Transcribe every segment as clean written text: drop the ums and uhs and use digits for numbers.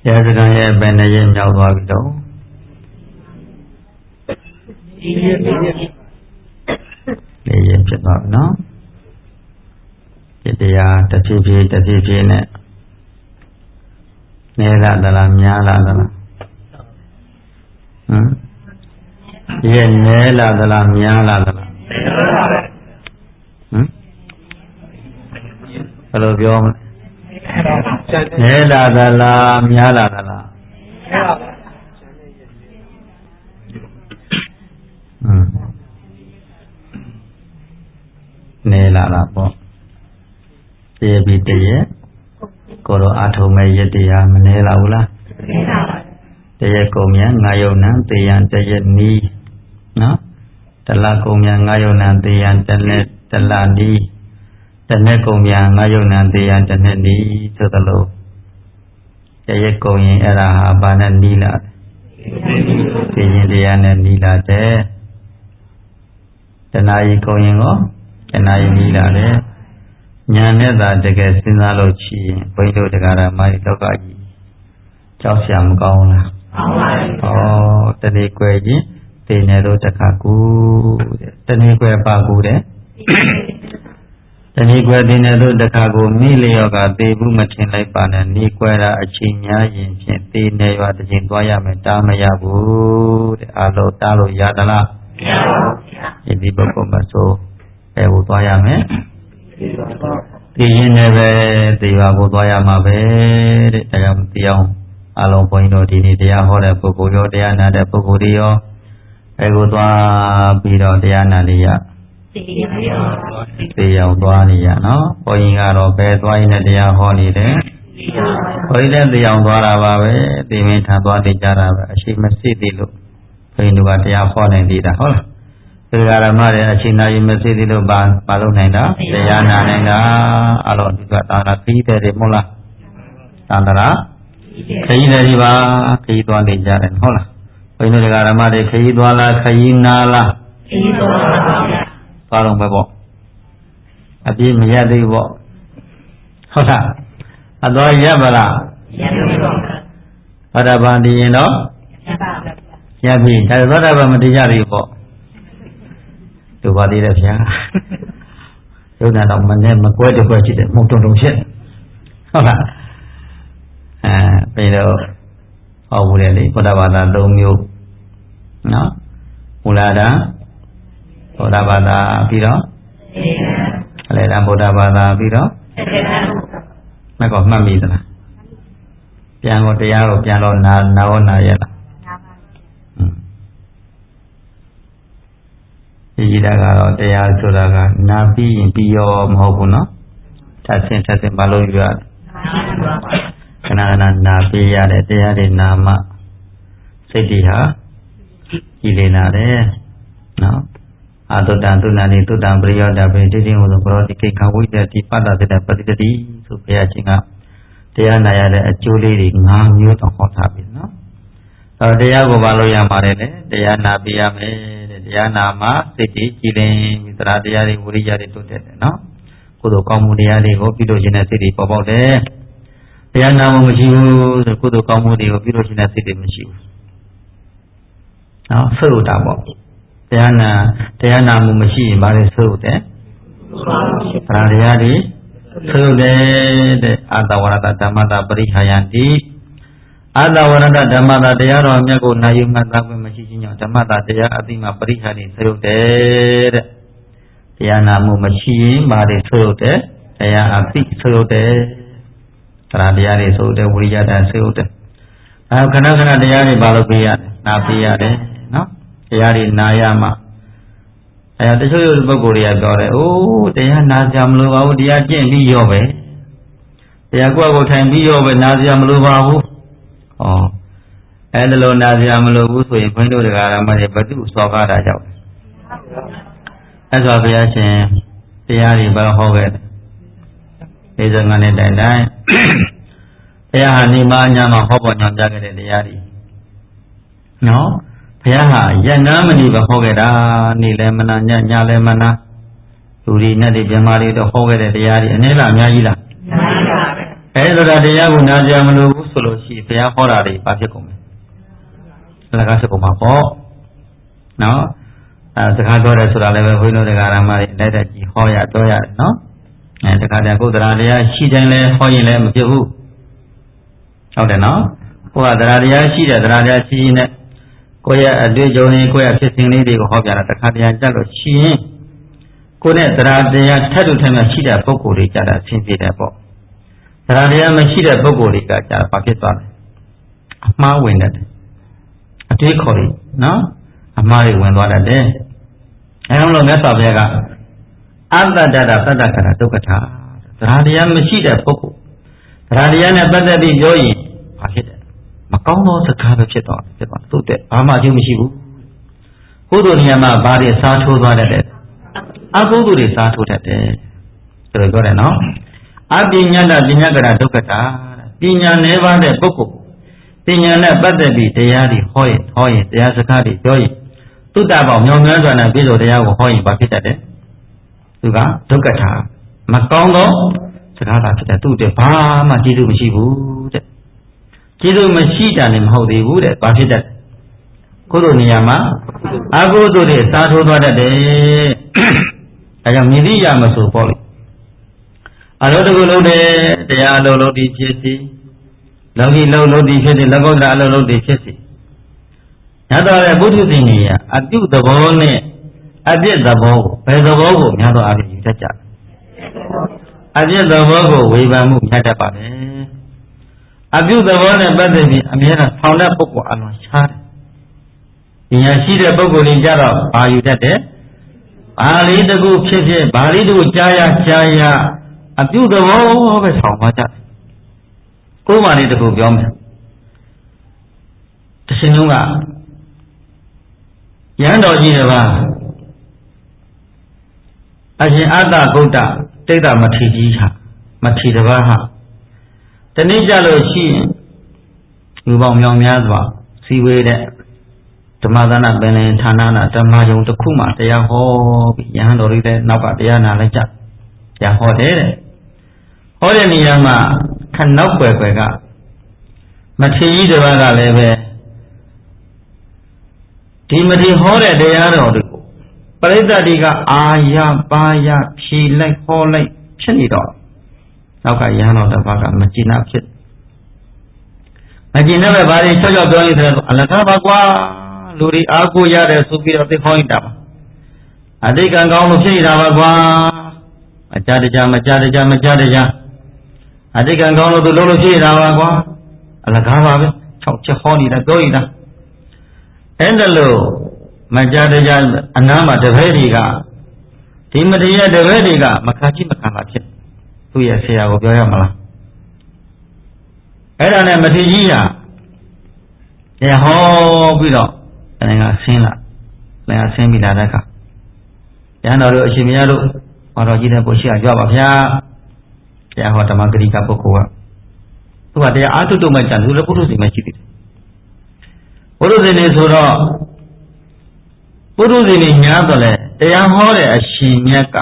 ရာစကားရဲ့ဘယ်နှရက်မြောက်သွားပြီတော့4 ရက်ဖြစ်သွားပြီနော်ဒီတရားတစ်ဖြည်းဖြည်းနဲ့နည်းလာသလားများလာသလားရဲ့နည်းလာသလားများလာသလားဘယ်လိုပြောမလဲနည်းလာသလားများလာသလားနည်းလာတာပေါ့တရပြီးတရကိုတော့အထုံမဲ့ရတရားမနည်းလာဘူးလားနည်းလာပါတရကုန်မြန်ငါယုံနံတေယံတရနီးနော်တလကုန်မြန်ငါယုံနံတေယံတလက်တလနီးတနေ့ကုန်မြန်ငါယုံနံတေယံတနေ့နီးဆိုသလိုတရကုန်ရင်အဲ့ဒါဟာဘာနဲ့နီးလာတေရင်တရားနဲ့နီးလာတဲ့တဏှာကြီးကုန်ရင်ရောတဏှာကြီးနီးလာတယ်ညာနဲ့သာတကယ်စဉ်းစားလို့ရှိရင်ဘုန်းကြီးတို့တရားဓမ္မတွေလောကကြီးကြောက်စရာမကောင်းလားကောင်းပါဘူးတနေ့ကွယ်ချင်းသိနေတော့တခါကူတဲ့တနေ့ကွယ်ပါကူတဲ့တနေ့ကွယ်သိနေတော့တခါကူမိလျော့ကသေဘူးမထင်လိုက်ပါနဲ့နေကွယ်တာအချိန်များရင်ဖြင့်သေနေရွာတစ်ချိန်သွားရမယ်တားမရဘူးတဲ့အာလို့တားလို့ရသလားမရပါဘူးဒီပုဂ္ဂိုလ်မဆိုအဲကိုသွားရမယ်သိရင်လည်းပဲသေပါကိုသွားရမှာပဲတဲ့ဒါကြောင့်တရားအလုံးဘုန်းကြီးတို့ဒီနေ့တရားဟောတဲ့ပုဂ္ဂိုလ်ရောတရားနာတဲ့ပုဂ္ဂိုလ်တွေရောအဲကိုသွားပြီးတော့တရားနာနေရသေရောက်သွားနေရနော်ဘုန်းကြီးကတော့ဘယ်သွားရင်လည်းတရားဟောနေတယ်ဘုန်းကြီးလည်းသေရောက်သွားတာပါပဲသေမင်းထသွားနေကြတာပဲအရှိမရှိသေးလို့ဘုန်းကြီးတို့ကတရားဟောနေသေးတာဟုတ်လားတရားဓမ္မတွေအချိန်နာရီမရှိသေးလို့ပါလို့နိုင်တာတရားနာနိုင်တာအဲ့လိုဒီကသာနာပြီးတယ်မဟုတ်လားသာန္တရာခရီးတယ်ဒီပါခရီးသွားနေကြတယ်ဟုတ်လားဘုန်းကြီးတရားဓမ္မတွေခရီးသွားလားခရီးနာလားခရီးသွားပါဗျာသွားတော့ပဲပေါ့အပြည့်မရသေးဘူးပေါ့ဟုတ်လားအတော်ရပါလားရပါပါဘုရားဗဒ္ဓဘာတည်ရင်တော့ရပါပြီဒါသောတာပန်မတရားသေးဘူးပေါ့ดูပါသေးတယ်ဗျာရုပ်နာတော့မနဲ့မကွဲတကွဲရှိတယ်မှုံတုံတုံဖြစ်ဟုတ်လားပြီးတော့ဟောဘူးလေဘုရားဘာသာ၃မျိုးနော်မူလာတာဘုရားဘာသာပြီးတော့အလယ်တန်းဘုရားဘာသာပြီးတော့မကောမှတ်မိသလားပြန်တော့တရားကိုပြန်တော့နာရလားဒီကြီးတာကတော့တရားဆိုတာကနာပြီးရင်ပြီးရောမဟုတ်ဘူးနော်ထပ်ဆင့်မလို့ရခဏနာပြီးရတဲ့တရားတွေနာမစိတ်တွေဟာကြည်လင်လာတယ်နော်အာတုတ္တသုဏနိတုတ္တပရိယောတပေတိတိဟုဆိုပရောတိကိခဝိတ္တိပတ္တတဲ့ပฏิတတိဆိုဘုရားရှင်ကတရားနာရတဲ့အကျိုးလေးတွေ5မျိုးတော့ဟောထားပြီနော်တော့တရားကိုမလို့ရမှာလေတရားနာပြီးရမယ်တရားနာမှာစိတ်တည်ကြည်လင်သရတရားတွေဝိရိယတွေတိုးတက်တယ်နော်ကုသိုလ်ကောင်းမှုတရားတွေကိုပြုလို့ခြင်းနဲ့စိတ်တွေပေါ်ပေါက်တယ်တရားနာမှုမရှိဘူးဆိုကုသိုလ်ကောင်းမှုတွေကိုပြုလို့ခြင်းနဲ့စိတ်တွေမရှိဘူးနော်ဆုတ်တာပေါ့တရားနာမှုမရှိရင်ဘာလဲဆုတ်တယ်သရတရားတွေဆုတ်တယ်တဲ့အတ္တဝရတဓမ္မတာပရိဟာယန္တိအတ္တဝရတဓမ္မတာတရားတော်မြတ်ကိုနာယူမှတ်သားခွင့်မရှိခြင်းကြောင့်ဓမ္မတာတရားအသိမှပရိဟာနိဆုတ်တယ်တဲ့တရားနာမှုမရှိရင်ဘာတွေဆုတ်တယ်တရားအသိဆုတ်တယ်သရတရားတွေဆုတ်တယ်ဝိရိယတဆုတ်တယ်ခဏတရားတွေဘာလို့ပေးရတယ်နာပေးရတယ်နော်တရားတွေနာရမှတချို့ပုဂ္ဂိုလ်တွေကပြောတယ်အိုးတရားနာကြမလို့ပါဘူးတရားကျင့်ပြီးရောပဲတရားကိုယ်ထိုင်ပြီးရောပဲနာကြမလို့ပါဘူးအဲ့ဒါလိုနာကြမလို့ဘူးဆိုရင်ဘုန်းကြီးတို့တရားဓမ္မတွေဘသူစော်ကားတာကြောင့်အဲ့ဆိုဘုရားရှင်တရားတွေဘာဟောခဲ့တယ်ဒီစကားနဲ့တိုင်တရားဟာနိမညာမှာဟောပေါ်ညွှန်ကြားခဲ့တဲ့တရားတွေနော်ဘုရားဟာယန္နာမဏိပဲဟောခဲ့တာနေ့လည်းမနာညလည်းမနာလူတွေနဲ့ဒီပြမာတွေတော့ဟောခဲ့တဲ့တရားတွေအနည်းလားအများကြီးလားအများကြီးပါပဲအဲ့ဒါတရားကိုနာကြမလို့ဘူး solo si fea horari papi come la casa come po no sekadore sudah level hino de garama de de ji hoya doya no sekadar ko daraya shi dan le hoyin le မဖြစ်ဘူးဟုတ်တယ်နော်ဟိုကတရားရှိတယ်တရားရှိနေကိုယ့်ရဲ့အတွေ့အကြုံတွေကိုယ့်ရဲ့ဖြစ်စဉ်လေးတွေကိုဟောပြတာတခါတရံကြလို့ရှိရင်ကိုယ်နဲ့တရားထပ်တူထပ်မှရှိတဲ့ပုံကိုယ်တွေကြတာဆင်းပြေတယ်ပေါ့တရားမရှိတဲ့ပုံကိုယ်တွေကကြတာဘာဖြစ်သွားလဲအမှားဝင်တယ်အတွေးခေါ်တယ်နော်အမှားတွေဝင်သွားတယ်အဲလိုမြတ်စွာဘုရားကအတ္တတ္တတတ္တခဏဒုက္ခထာတရားမရှိတဲ့ပုံကိုယ်တရားနဲ့ပတ်သက်ပြီးပြောရင်ဘာဖြစ်တယ်မကောင်းသောစကားပဲဖြစ်သွားတယ်သူ့တဲ့ဘာမှအကျိုးမရှိဘူးကုသိုလ်နေရာမှာဘာတွေစားထိုးသွားတတ်တယ်အကုသိုလ်တွေစားထိုးတတ်တယ်ဆိုတော့ပြောတယ်နော်အပညာတပညာကရဒုက္ခတာပညာနည်းပါးတဲ့ပုဂ္ဂိုလ်ပညာနဲ့ပတ်သက်ပြီးတရားတွေဟောရင်တရားစကားတွေပြောရင်သုတ္တပေါင်းမြောင်များစွာနဲ့ပြည့်စုံတရားကိုဟောရင်ဘာဖြစ်တတ်တယ်သူကဒုက္ခတာမကောင်းသောစကားသာဖြစ်တယ်သူ့တဲ့ဘာမှကျေးဇူးမရှိဘူးတဲ့ကျေးဇူးမရှိတာလည်းမဟုတ်သေးဘူးတဲ့ဘာဖြစ်တတ်ကုသိုလ်နေရာမှာအကုသိုလ်တွေစားထိုးသွားတတ်တယ်အဲကြောင့်မြည်သည့်ရမဆိုပေါ့လေအလုံးတကူလုံးတဲ့တရားအလုံးလုံးဒီဖြစ်စီလောကီလုံးလုံးဒီဖြစ်စီလောကုတ္တရာအလုံးလုံးဒီဖြစ်စီညတော်ရဲ့ဘုဒ္ဓသင်ကြီးကအပြုသဘောနဲ့အပြစ်သဘောကိုဘယ်သဘောကိုများသောအားဖြင့်ယူတတ်ကြအပြစ်သဘောကိုဝေဖန်မှုများတတ်ပါပဲအပြုသဘောနဲ့ပတ်သက်ပြီးအမြဲတမ်းဆောင်တဲ့ပုဂ္ဂိုလ်အလွန်ရှားတယ်ဉာဏ်ရှိတဲ့ပုဂ္ဂိုလ်တွေကြတော့ဘာယူတတ်တယ်ဘာလေးတကူဖြစ်ဖြစ်ဘာလေးတကူကြားရအပြုသဘောပဲဆောင်သွားကြတယ်ကိုယ်မှလေးတကူပြောမယ်တရှင်လုံးကရဟန်းတော်ကြီးတွေပါအရှင်အတ္တဗုဒ္ဓတိဋ္ဌမထေရကြီးဟာမထေရဘာဟာတနေ့ကြလို့ရှိရင်လူပေါင်းမြောင်များစွာစီဝေးတဲ့ဓမ္မသနာပင်လင်ဌာနနာဓမ္မယုံတစ်ခုမှတရားဟောပြီးရဟန်းတော်တွေလည်းနောက်ကတရားနာလိုက်ကြတရားဟောတယ်တဲ့ဟောတဲ့နေရာမှာခနောက်ွယ်ကမထေရကြီးတစ်ပါးကလည်းပဲဒီမထေရဟောတဲ့တရားတော်တွေကိုပရိသတ်တွေကအာရပါရဖြေလိုက်ဟောလိုက်ဖြစ်နေတော့နောက်ကရဟန်းတော်တစ်ပါးကမကြည်နာဖြစ်မကြည်နာပဲဘာတွေချောချောပြောနေတယ်ဆိုအလကားပါကွာလူတွေအားကိုရတယ်ဆိုပြီးတော့သိခေါင်းလိုက်တာပါအတိတ်ကံကောင်းလို့ဖြစ်နေတာပါကွာမကြတကြအတိတ်ကံကောင်းလို့သူလုံးလို့ဖြစ်နေတာပါကွာအလကားပါပဲ၆ချက်ဟောနေတာပြောနေတာအဲ့ဒါလို့မကြတကြအနားမှာတပည့်တွေကဒီမတရားတပည့်တွေကမခါကြည့်မခံပါဖြစ်သူ့ရဲ့ဆရာကိုပြောရမလားအဲ့ဒါနဲ့မထေရကြီးဟာတရားဟောပြီးတော့လည်းငါဆင်းလာလည်းငါဆင်းပြီးလာတဲ့အခါရဟန်းတော်တို့အရှင်မရတို့ဘာတော်ကြီးတဲ့ပုရှိရကြွပါဗျာတရားဟောဓမ္မဂရိကပုဂ္ဂိုလ်ကသူကတရားအားထုတ်တော့မှကြံသူလည်းပုထုဇဉ်မရှိသေးတယ်ပုထုဇဉ်တွေဆိုတော့ပုထုဇဉ်တွေညားတော့လေတရားဟောတဲ့အရှင်မြတ်က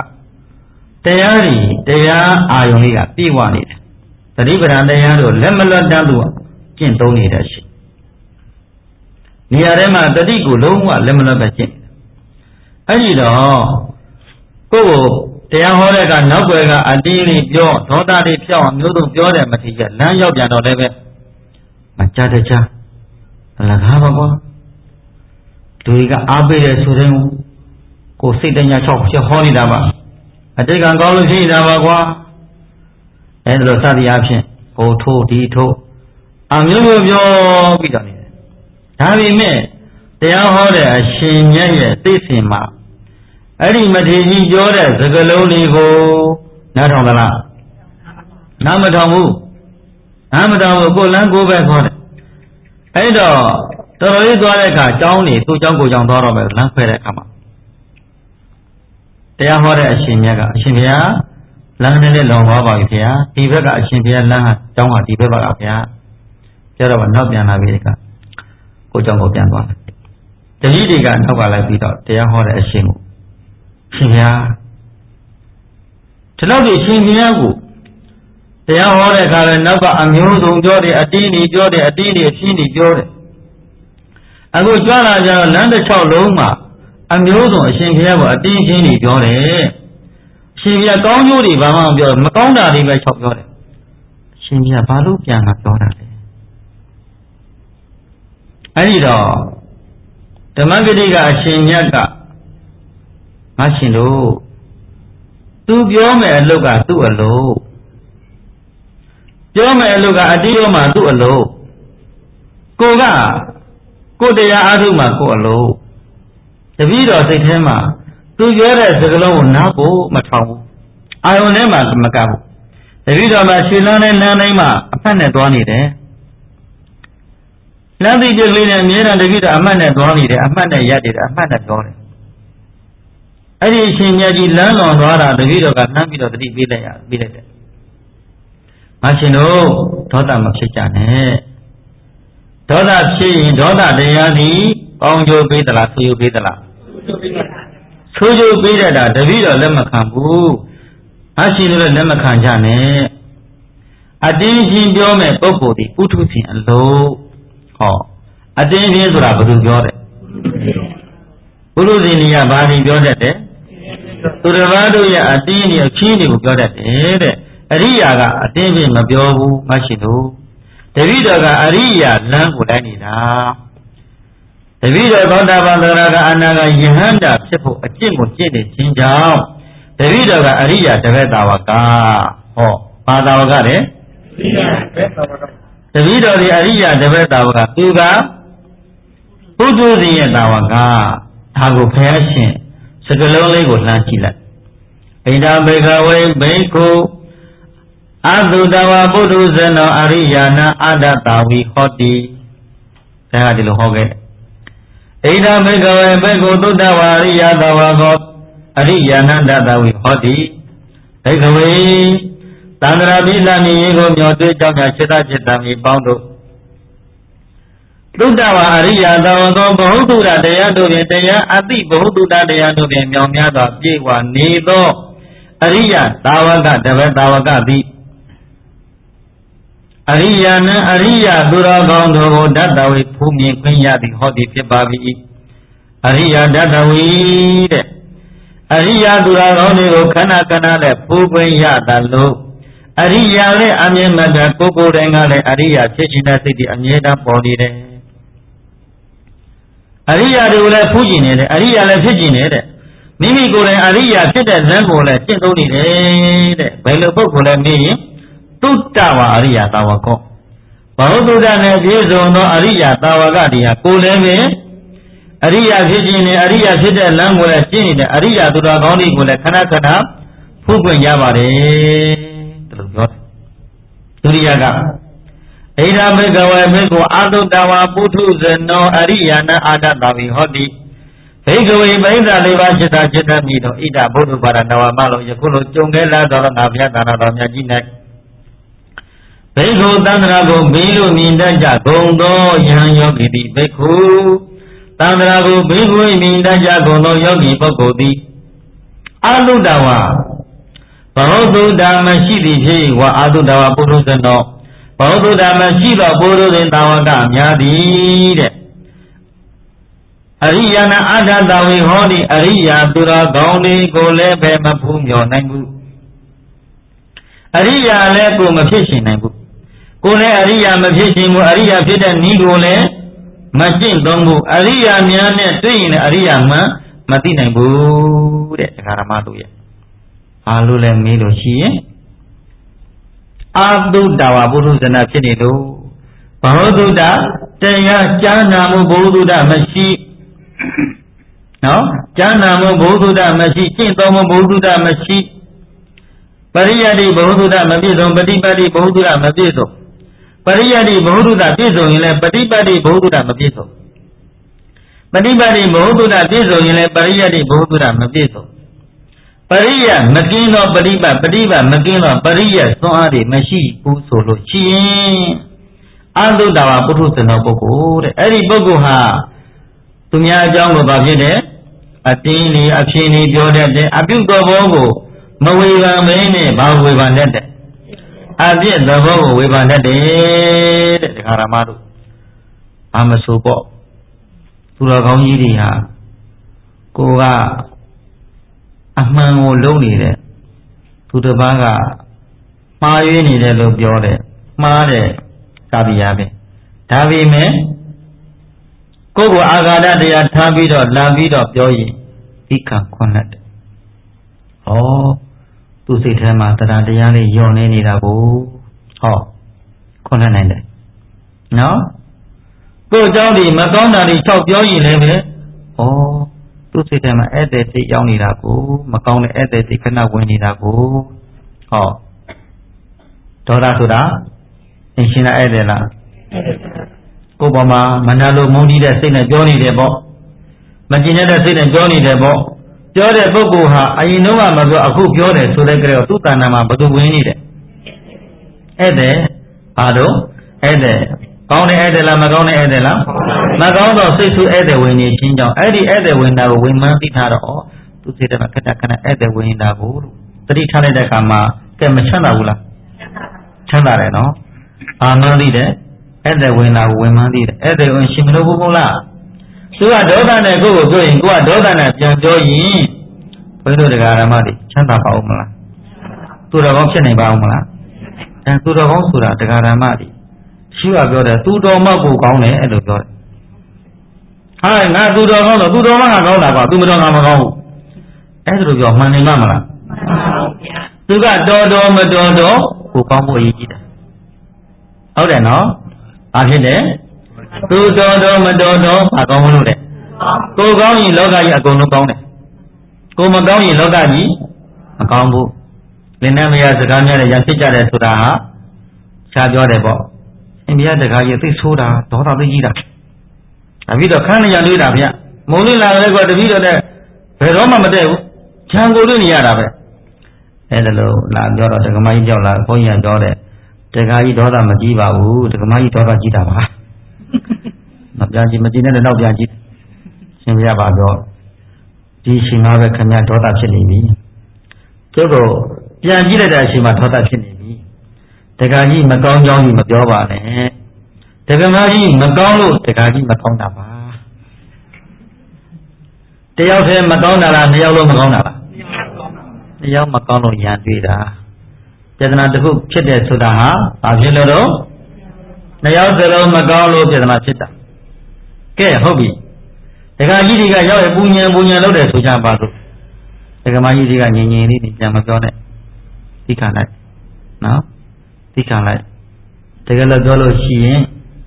တရားအာယုံလေးကပြည့်ဝနေတယ်သတိပဋ္ဌာန်တရားတို့လက်မလွတ်တတ်လို့ကျင့်သုံးနေတဲ့ရှိနေရာထဲမှာတတိကိုလုံးဝလက်မလွတ်ပဲကျင့်အဲ့ဒီတော့ကိုယ်တရားဟောတဲ့ကနောက်ွယ်ကအတီးလေးပြောဒေါသတွေဖြောင်းမျိုးစုံပြောတယ်မထီကြလမ်းရောက်ပြန်တော့လည်းပဲမကြတကြအလကားပါကွာလူတွေကအားပေးတယ်ဆိုတဲ့ကိုစိတ်တညာချောက်ဖြစ်ဟောနေတာပါအတိတ်ကံကောင်းလို့ဖြစ်နေတာပါကွာအဲ့ဒါလို့စသည်အားဖြင့်ဟိုထိုးဒီထိုးအမျိုးမျိုးပြောပြီးတော့နေတယ်ဒါပေမဲ့တရားဟောတဲ့အရှင်မြတ်ရဲ့သိစဉ်မှာအဲ့ဒီမထေရကြီးပြောတဲ့စကားလုံးတွေကိုနားထောင်သလားနားမထောင်ဘူးကိုလန်းကိုပဲခေါ်တယ်အဲ့တော့တော်တော်လေးသွားတဲ့အခါကျောင်းနေသူ့ကျောင်းကိုကျောင်းသွားတော့မယ်လမ်းခွဲတဲ့အခါမှာတရားဟောတဲ့အရှင်မြတ်ကအရှင်ဘုရားလမ်းနဲ့လောင်သွားပါပြီခင်ဗျာဒီဘက်ကအရှင်ဘုရားလမ်းဟာကျောင်းဟာဒီဘက်ပါကဗျာကျတော့နောက်ပြန်လာပြီကကိုကျောင်းကိုပြန်သွားတယ်တတိတွေကနောက်ကလိုက်ပြီးတော့တရားဟောတဲ့အရှင်ကိုရှင်ဘုရားဒီလောက်ဒီရှင်ဘုရားကိုတတရားဟောတဲ့အခါလည်းနောက်ကအမျိုးစုံပြောတယ်အတင်းကြီးပြောတယ်အတင်းကြီးအချင်းကြီးပြောတယ်အခုကြွလာကြတော့လမ်းတစ်လျှောက်လုံးမှာအမျိုးစုံအရှင်ဘုရားကအတင်းချင်းကြီးပြောတယ်အရှင်ဘုရားကောင်းကျိုးတွေဘာမှမပြောမကောင်းတာတွေပဲလျှောက်ပြောတယ်အရှင်ဘုရားဘာလို့ပြန်လာပြောတာလဲအဲ့ဒီတော့ဓမ္မဂတိကအရှင်မြတ်ကငါရှင်တို့သူပြောမယ်အလုပ်ကသူ့အလုပ်ပြောမယ်အလုပ်ကအတိရောမှသူ့အလုပ်ကိုတရားအားထုတ်မှကိုအလုပ်တပည့်တော်စိတ်ထဲမှာသူပြောတဲ့စကားလုံးကိုနားဖို့မထောင်ဘူးအာရုံထဲမှာမကပ်ဘူးတပည့်တော်မှာရွှေလန်းနဲ့လမ်းတိုင်းမှာအဖက်နဲ့သွားနေတယ်လမ်းတိကျကလေးနဲ့အမြဲတမ်းတပည့်တော်အမှတ်နဲ့သွားနေတယ်အမှတ်နဲ့ရက်နေတယ်အမှတ်နဲ့ပြောတယ်အဲ့ဒီအရှင်မြတ်ကြီးလမ်းလွန်သွားတာတပည့်တော်ကနှမ်းပြီးတော့တတိပေးလိုက်တယ်ငါရှင်တို့ဒေါသမဖြစ်ကြနဲ့ဒေါသဖြစ်ရင်ဒေါသတရားသည်ကောင်းကျိုးပေးသလားဆိုးကျိုးပေးသလားဆိုးကျိုးပေးတဲ့တာတပည့်တော်လက်မခံဘူးငါရှင်တို့လည်းလက်မခံကြနဲ့အတင်းရှင်ပြောမဲ့ပုဂ္ဂိုလ်ဒီပုထုဇဉ်အလို့ဟောအတင်းရှင်ဆိုတာဘယ်သူပြောတယ်ပုထုဇဉ်ကြီးကဘာဒီပြောတတ်တယ်သူတစ်ပါးတို့ရဲ့အတင်းကြီးအချင်းတွေကိုပြောတတ်တယ်တဲ့အရိယာကအတင်းပြင်မပြောဘူးမရှိလို့တပည့်တော်ကအရိယာလမ်းကိုလိုက်နေတာတပည့်တော်သောတာပန်သရကအနာဂယဟန္တာဖြစ်ဖို့အကျင့်ကိုကျင့်နေခြင်းကြောင့်တပည့်တော်ကအရိယာတပည့်သာဝကဟောဘာသာဝကလဲတပည့်တော်ဒီအရိယာတပည့်သာဝကသူကပုထုဇဉ်ရဲ့သာဝကဒါကိုဘုရားရှင်စကလုံးလေးကိုလှမ်းကြည့်လိုက်ဣဒံဘေကဝေဘိက္ခုအတုတဝပုထုဇနောအရိယာနာအာဒတာဝိဟောတိဒါကဒီလိုဟောခဲ့ဣဒံဘေကဝေဘိက္ခုသုတဝအရိယတဝကောအရိယာနာဒတာဝိဟောတိဘိကဝေသန္တရာပိလမီရေကိုမျောတွေ့ကြောင့်စေတจิตတံဤပေါင်းတို့သုတဝအရိယတဝကောဘဟုတုရတရားတို့ဖြင့်တရားအတိဘဟုတုတတရားတို့ဖြင့်မြောင်များစွာပြေဝနေသောအရိယတာဝကတပည့်တာဝကသည်အရိယာနံအရိယာသူတော်ကောင်းတို့ကိုဓာတဝိဖူးမြင်ခွင့်ရသည်ဟောသည်ဖြစ်ပါ၏အရိယာဓာတဝိတဲ့အရိယာသူတော်ကောင်းတွေကိုခဏခဏနဲ့ဖူးခွင့်ရသလိုအရိယာလည်းအမြဲမတတ်ကိုယ်တိုင်ကလည်းအရိယာဖြစ်ခြင်းတဲ့စိတ်တွေအမြဲတမ်းပေါ်နေတယ်အရိယာတွေကိုလည်းဖူးကျင်နေတယ်အရိယာလည်းဖြစ်ကျင်နေတဲ့မိမိကိုယ်တိုင်အရိယာဖြစ်တဲ့ဇန်ကိုလည်းကျင့်သုံးနေတယ်တဲ့ဘယ်လိုပုဂ္ဂိုလ်လဲမေးရင်သုတဝအရိယာတာဝကောဘဟုတုတနဲ့ပြည့်စုံသောအရိယာတာဝကတရားကိုလည်းပဲအရိယာဖြစ်ခြင်းနဲ့အရိယာဖြစ်တဲ့လမ်းကိုလည်းကျင့်နေတဲ့အရိယာသူတော်ကောင်းတွေကိုလည်းခဏခဏဖူးခွင့်ရပါတယ်ဒီလိုပြောတယ်ဒုတိယကဣဒံဘေကဝေဘေကောအာတုတဝပုထုဇနောအရိယာနာအာဒတာဝိဟောတိဘေကဝေပိဿလေးပါးจิตတာจิตတမိသောဣဒဗုဒ္ဓဘာရနဝမလို့ယခုလိုကြုံခဲ့လာသောငါဘုရားသာနာတော်မြတ်ကြီး၌ဘေက္ခုသန္တရာကိုဘေးလို့မြင်တတ်ကြဂုံသောယဟန်ယောဂီသည်ဘေက္ခုသန္တရာကိုဘေးကိုမြင်တတ်ကြဂုံသောယောဂီပုဂ္ဂိုလ်သည်အာလုတဝဘဟုတုတမရှိသည်ဖြစ်ဝါအာလုတဝပုထုဇနောဘဟုတုတမရှိသောပုထုဇဉ်တာဝကများသည်တဲ့အရိယာနာအာဒတာဝေဟောတိအရိယာသူတော်ကောင်းတွေကိုလည်းပဲမဖူးမြော်နိုင်ဘူးအရိယာလည်းကိုမဖြစ်ရှင်နိုင်ဘူးကိုလည်းအရိယာမဖြစ်ရှင်ဘူးအရိယာဖြစ်တဲ့ဤကိုလည်းမကျင့်သုံးဘူးအရိယာများနဲ့တွေ့ရင်လည်းအရိယာမှမသိနိုင်ဘူးတဲ့ဒကာရမတို့ရဲ့အားလို့လည်းမေးလို့ရှိရင်အာတုတဝပုထုဇဏဖြစ်နေလို့ဘဟုတုတတရားကြားနာမှုဘဟုတုတမရှိနော်ကြားနာမှုဘဟုတုတမရှိကျင့်သုံးမှုဘဟုတုတမရှိပရိယတ္တိဘဟုတုတမပြည့်စုံပฏิပတ်တိဘဟုတုတမပြည့်စုံပရိယတ္တိဘဟုတုတပြည့်စုံရင်လည်းပฏิပတ်တိဘဟုတုတမပြည့်စုံပฏิပတ်တိဘဟုတုတပြည့်စုံရင်လည်းပရိယတ္တိဘဟုတုတမပြည့်စုံပရိယမကင်းသောပฏิပတ်ပฏิပတ်မကင်းသောပရိယစွမ်းအားတွေမရှိဘူးဆိုလို့ရှိရင်အာတုတဝပုထုဇဏောပုဂ္ဂိုလ်တဲ့အဲ့ဒီပုဂ္ဂိုလ်ဟာသူများအကြောင်းကိုဘာဖြစ်တယ်အတင်းလေးအဖြစ်လေးပြောတတ်တယ်အပြုတော်ဘောကိုမဝေဖန်မင်းနဲ့ဘာဝေဖန်တတ်တယ်ပြည့်သဘောကိုဝေဖန်တတ်တယ်တဲ့ဒကာရမတို့အာမဆိုပေါ့သူတော်ကောင်းကြီးတွေဟာကိုကအမှန်ကိုလုံးနေတဲ့သူတစ်ပါးကမှားရွေးနေတယ်လို့ပြောတယ်မှားတယ်ကာပိယပဲဒါပေမဲ့ကိုယ့်ကိုအာဃာတတရားထားပြီးတော့လာပြီးတော့ပြောရင်သိခံခွင့်လက်တယ်ဟောသူစိတ်ထဲမှာတရားတရားလေးညှော်နေနေတာကိုဟောခွင့်လက်နိုင်တယ်နော်ကိုယ်เจ้าဒီမကောင်းတာတွေ၆ပြောရင်လည်းပဲဩသူစိတ်ထဲမှာဧည့်သည်စိတ်ရောက်နေတာကိုမကောင်းတဲ့ဧည့်သည်စိတ်ခဏဝင်နေတာကိုဟောဒေါသဆိုတာအင်ရှင်လားဧည့်သည်လားကိုယ်ပေါ်မှာမနာလိုမုန်းတီးတဲ့စိတ်နဲ့ပြောနေတယ်ပေါ့မကျင်တဲ့စိတ်နဲ့ပြောနေတယ်ပေါ့ပြောတဲ့ပုဂ္ဂိုလ်ဟာအရင်တော့မပြောအခုပြောတယ်ဆိုတဲ့ကြတော့သူ့တဏ္ဍာမှာဘယ်သူဝင်နေတယ်ဧည့်သည်ဘာလို့ဧည့်သည်ကောင်းတဲ့ဧည့်သည်လားမကောင်းတဲ့ဧည့်သည်လားမကောင်းတော့စိတ်ဆူဧည့်သည်ဝင်နေခြင်းကြောင့်အဲ့ဒီဧည့်သည်ဝင်တာကိုဝင်မှန်းသိထားတော့သူစိတ်ထဲမှာခဏခဏဧည့်သည်ဝင်နေတာကိုသတိထားလိုက်တဲ့အခါမှာကဲမချမ်းသာဘူးလားချမ်းသာတယ်နော်ဘာမှန်းသိတယ်ဧည့်သည်ဝင်တာကိုဝင်မှန်းသိတယ်ဧည့်သည်ဝင်ရှင်မလို့ဘူးမဟုတ်လားသူကဒေါသနဲ့ကိုယ့်ကိုပြောရင်ကိုကဒေါသနဲ့ပြန်ပြောရင်ဘုန်းကြီးတို့တရားဓမ္မတွေချမ်းသာပါဦးမလားသူတော်ကောင်းဖြစ်နိုင်ပါဦးမလားသူတော်ကောင်းဆိုတာတရားဓမ္မတွေရှိကပြောတယ်သူတော်မှကိုကောင်းတယ်အဲ့လိုပြောတယ်ဟာငါသူတော်ကောင်းတော့သူတော်မှငါကောင်းတာကွာသူမတော်ငါမကောင်းဘူးအဲ့ဒါလိုပြောမှန်နေမှာမလားသူကတော်တော်မတော်တော့ကိုကောင်းဖို့အရေးကြီးတယ်ဟုတ်တယ်နော်ဘာဖြစ်လဲသူတော်တော်မတော်တော့ဘာကောင်းလို့လဲကိုကောင်းရင်လောကကြီးအကုန်လုံးကောင်းတယ်ကိုမကောင်းရင်လောကကြီးမကောင်းဘူးလင်းနဲ့မရစကားများနဲ့ရဖြစ်ကြတယ်ဆိုတာဟာရှားပြောတယ်ပေါ့အင်းမြတ်တကားကြီးသိဆိုးတာဒေါသသိကြီးတာအပြီးတော့ခန်းနေရတွေးတာဗျမုံလေးလာတယ်ကွာတပည့်တော်တဲ့ဘယ်တော့မှမတည့်ဘူးခြံကိုတွေးနေရတာပဲအဲ့ဒါလို့လာပြောတော့ဒကမကြီးကြောက်လာဘုန်းကြီးကပြောတယ်ဒကာကြီးဒေါသမကြီးပါဘူးဒကမကြီးဒေါသကြီးတာပါမပြန်ကြည့်မကြည့်နဲ့တော့ပြန်ကြည့်ရှင်ပြပါတော့ဒီအချိန်မှာပဲခင်ဗျဒေါသဖြစ်နေပြီကျုပ်တို့ပြန်ကြည့်လိုက်တဲ့အချိန်မှာဒေါသဖြစ်နေပြီဒကာကြီးမကောင်းကြောင်းကြီးမပြောပါနဲ့ဒကမကြီးမကောင်းလို့ဒကာကြီးမကောင်းတာပါတယောက်တည်းမကောင်းတာလားနှစ်ယောက်လုံးမကောင်းတာလားနှစ်ယောက်မကောင်းလို့ရန်တွေ့တာပြဿနာတစ်ခုဖြစ်တယ်ဆိုတာဟာဘာဖြစ်လို့တော့နှစ်ယောက်စလုံးမကောင်းလို့ပြဿနာဖြစ်တာကဲဟုတ်ပြီဒကာကြီးတွေကရောက်ရပူညံလုပ်တယ်ဆိုကြပါလို့ဒကမကြီးတွေကငြိမ်ငြိမ်လေးနဲ့ပြန်မပြောနဲ့သိခံလိုက်နော်သိခံလိုက်တကယ်လို့ပြောလို့ရှိရင်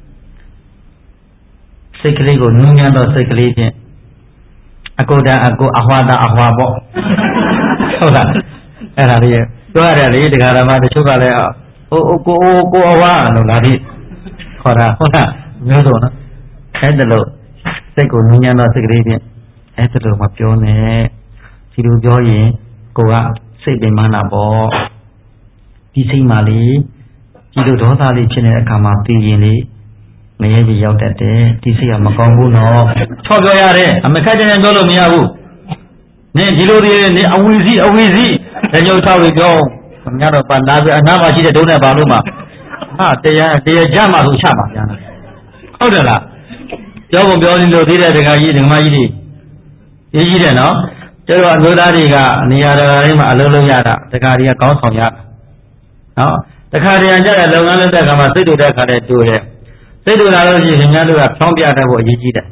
စိတ်ကလေးကိုနူးညံ့သောစိတ်ကလေးဖြင့်အကုဒအကုအဟွာတာအဟွာပေါ့ဟုတ်လားအဲ့ဒါလေးပြောရတယ်လေဒကာရမတချို့ကလည်းကိုအဟွာလို့လာပြီးခေါ်တာဟုတ်လားမျိုးစုံနော်အဲ့ဒါလို့စိတ်ကိုနူးညံ့သောစိတ်ကလေးဖြင့်အဲ့ဒါလို့မပြောနဲ့ဒီလိုပြောရင်ကိုကစိတ်ပင်မနာပေါ့ဒီစိတ်မှလေဒီလိုဒေါသလေးဖြစ်နေတဲ့အခါမှာသိရင်လေငရဲကြီးရောက်တတ်တယ်ဒီစိတ်ကမကောင်းဘူးနော်ချော့ပြောရတယ်အမခက်ကြမ်းပြောလို့မရဘူးနင်ဒီလိုတွေနင်အဝီစီလက်ညှိုးထောက်ပြီးပြောမများတော့ပါနာပြအနာမှာရှိတဲ့ဒုံးနဲ့ပါလို့မှဟာတရားကြမှာဆိုချပါဗျာဟုတ်တယ်လားပြောဖို့ပြောနေလို့သေးတဲ့ဒကာကြီးဒကမကြီးတွေရေးကြီးတယ်နော်ကျတော့အမျိုးသားတွေကနေရာတိုင်းမှာအလုံးလုံးရတာဒကာတွေကကောင်းဆောင်ရတာနော်တခါတည်းကြတဲ့လုပ်ငန်းလုပ်တဲ့အခါမှာစိတ်တူတဲ့အခါတည်းတူတယ်စိတ်တူလာလို့ရှိရင်ခင်ဗျားတို့ကဖြောင်းပြတတ်ဖို့အရေးကြီးတယ်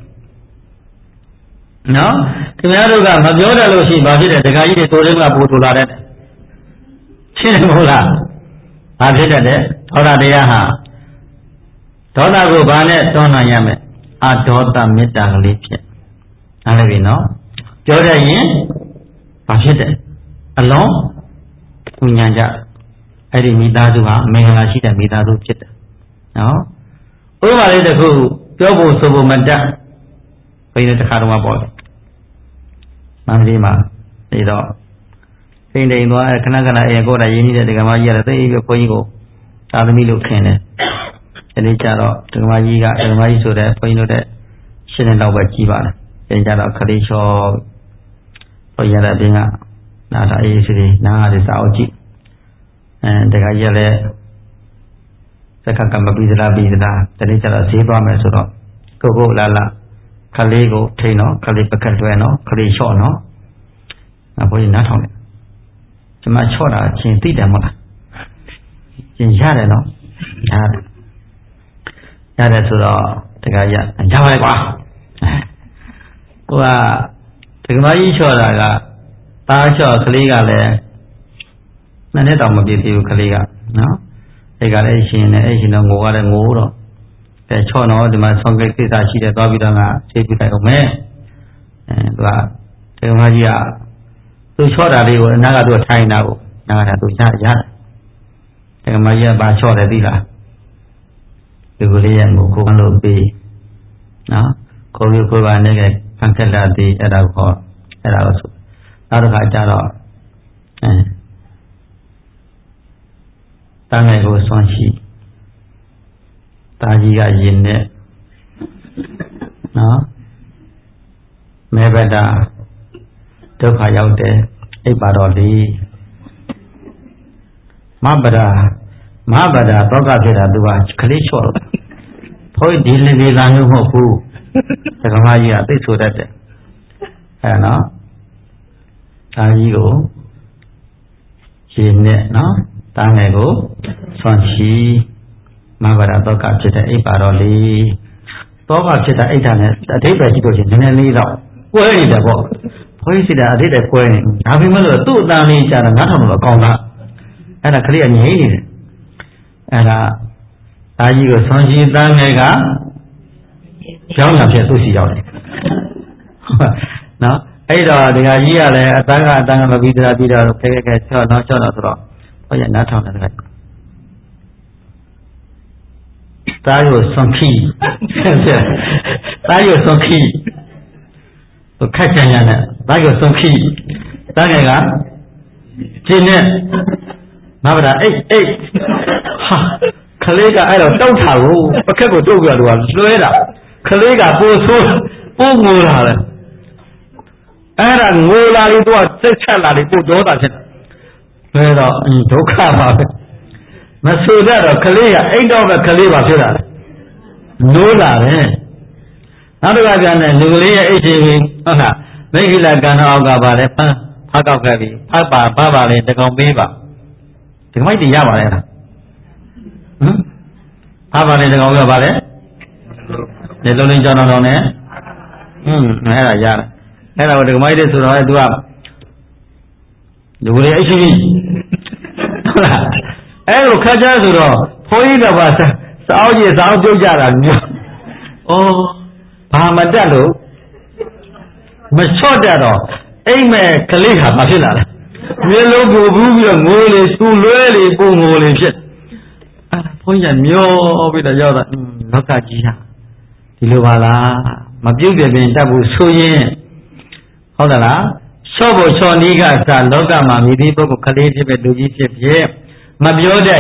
နော်ခင်ဗျားတို့ကမပြောတတ်လို့ရှိရင်ဘာဖြစ်လဲဒကာကြီးတွေတိုးလေးကပို့တူလာတဲ့ရှင်းတယ်မဟုတ်လားဘာဖြစ်တတ်လဲဒေါသတရားဟာဒေါသကိုဘာနဲ့တွန်းနိုင်ရမလဲအဒေါသမေတ္တာကလေးဖြစ်နားလည်ပြီနော်ပြောတတ်ရင်ဘာဖြစ်တယ်အလုံးဉာဏ်ကြအဲ့ဒီမိသားစုဟာမင်္ဂလာရှိတဲ့မိသားစုဖြစ်တယ်နော်ဥပမာလေးတစ်ခုပြောဖို့ဆိုဖို့မတတ်ဘယ်နဲ့တစ်ခါတော့ပေါ့လေမန္တလေးမှာနေတော့စိန်တိန်သွားခဏခဏအေကိုတာရင်းနေတဲ့ဒကမကြီးရတယ်သိပြီးဘုန်းကြီးကိုသာသမီလို့ခင်တယ်ဒီနေ့ကျတော့ဒကမကြီးဆိုတဲ့ဘုန်းကြီးတို့တဲ့ရှင်းတဲ့တော့ပဲကြီးပါတယ်ဒီကျတော့ခလေးချောဘုန်းကြီးရတဲ့အပြင်ကနားထားအေးစီနားရတဲ့စာအုပ်ကြည့်တခါကြီးလည်း Saka Mabizra Bizra, the nature of Ziba Mesuro, Gogo Lala, Kaligo, Tino, Kalipakatueno, Kalishono, Napoli not on it. To my chora, Chintidamona. In Yareno, Yadasuro, the Gaya, and Java. The Mai Shora, Tasha, Kaliga, Manetam Bibu Kaliga, no? They got Asian of water and water. The Chono, the Masonga, she the Dobidana, Chipita Ome, and the Magia. To Chora, they were not to a China, not to Yat. The Magia Bachora Dila. The Gullian Mukano B. Now, Koyu Kuba Nega, Pankela di Edavo, Edavo. Out of Hajaro. Tango Sonchi Tajiga Yine No Mebeda Toka Yaute Ebaroli Mabada Toka Vira Dua Kalishol Poi Dili Langu Hopu The Kamaya they so that no Tajigo Yine no Tango, Sonchi, Mavara Doka Chita Eparoli, Doka Chita Etanet, a table situation in a little. Where is the book? Poisida did a coin, having mother two down each and not on the corner, and a clear need. And Ajigo Sonchi Danga, John of Tusi. No, either the idea, a Tanga Vidra Vida, take a not Jonathan. Oh, yeah, not on the Tayo Sonki. Tayo Sonki. To catch Yana. Tayo Sonki. Tanga. Jinet. Mavra 8. Kalega, I don't know. A couple of dogs. Luella. Kalega, Pumula. And Mola, it was such a lot of good. Well, Doka Masuda, Kalia, 8 of the Kaliba Fila. Nola, Otherwise, Nulia AJ, maybe like Gana Gabare, Pagavi, Papa, Baba, the Gombiba. The mighty Yamare. Papa, the Gombiba, the Lolin John on there. Yara. Hello, the mighty to do up. The way I see. Hello, Kajazuro, Poida Basa, Saudi is out of Jara. Oh, Pahamadalo, Mashodaro, Amen, Kaliha, Mafila. Yellow Bubu, Mole, Sulu, Bumole, Poya Mio with a Yoda, Nokajia, Tiluvala, Mabuga, Tabu Suye, Hodala. Sobo Soniga, Loga, Mamidi, Kaliti, Duji, Mabioda,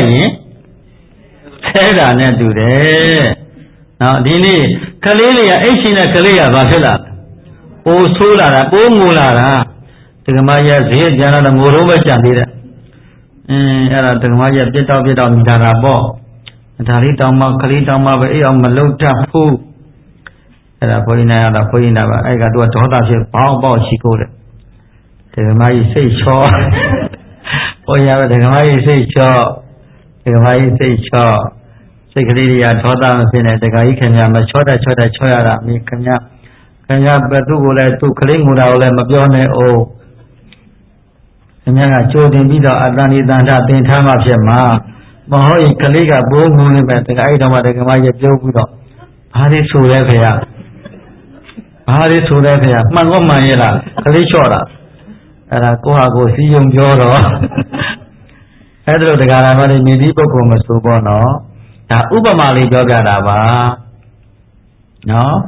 Seda, Nedude. Now, Dini, Kalilia, Ashina Kalia, Bafila, O Sula, Bumula, Tigamaya, Jana, Muruba Chandira, Tigamaya, Bit of Darabo, Taritama, Kalitama, Malota, Fu, Poina, I got to a total about Chico. The Mai say shaw. Oh, yeah, the Mai say shaw. The Mai say shaw. Secretary at Toda, the guy can have a choda, me can have Batu to Kalimura, Mabione, oh. And then I showed him either Adani Danda, the time of Yama. Mahoi, Kaliga, Boom, the item of the Maya Jogudo. Hari Surevia. Hari Surevia. Mangomayela, Kalishora. Kohago, see young Joro. Pedro the Garamari, Nidipo, Masubono. Ubamali Jogaraba. No?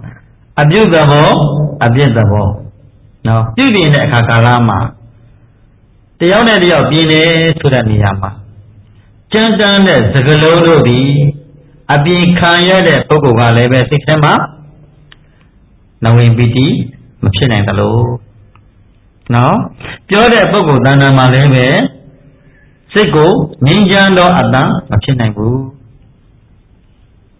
Abusable. No? Beauty in the Kakarama. The only of Bine Sudaniyama. Jantan, the Galodi, Abi Kaya, the Pogoga, Lebe, Sikema. Now in BT, Machine and Hello. No? Pure Pogo, Dana Malebe, Siko, Ninjando Adam, Machine and Goo.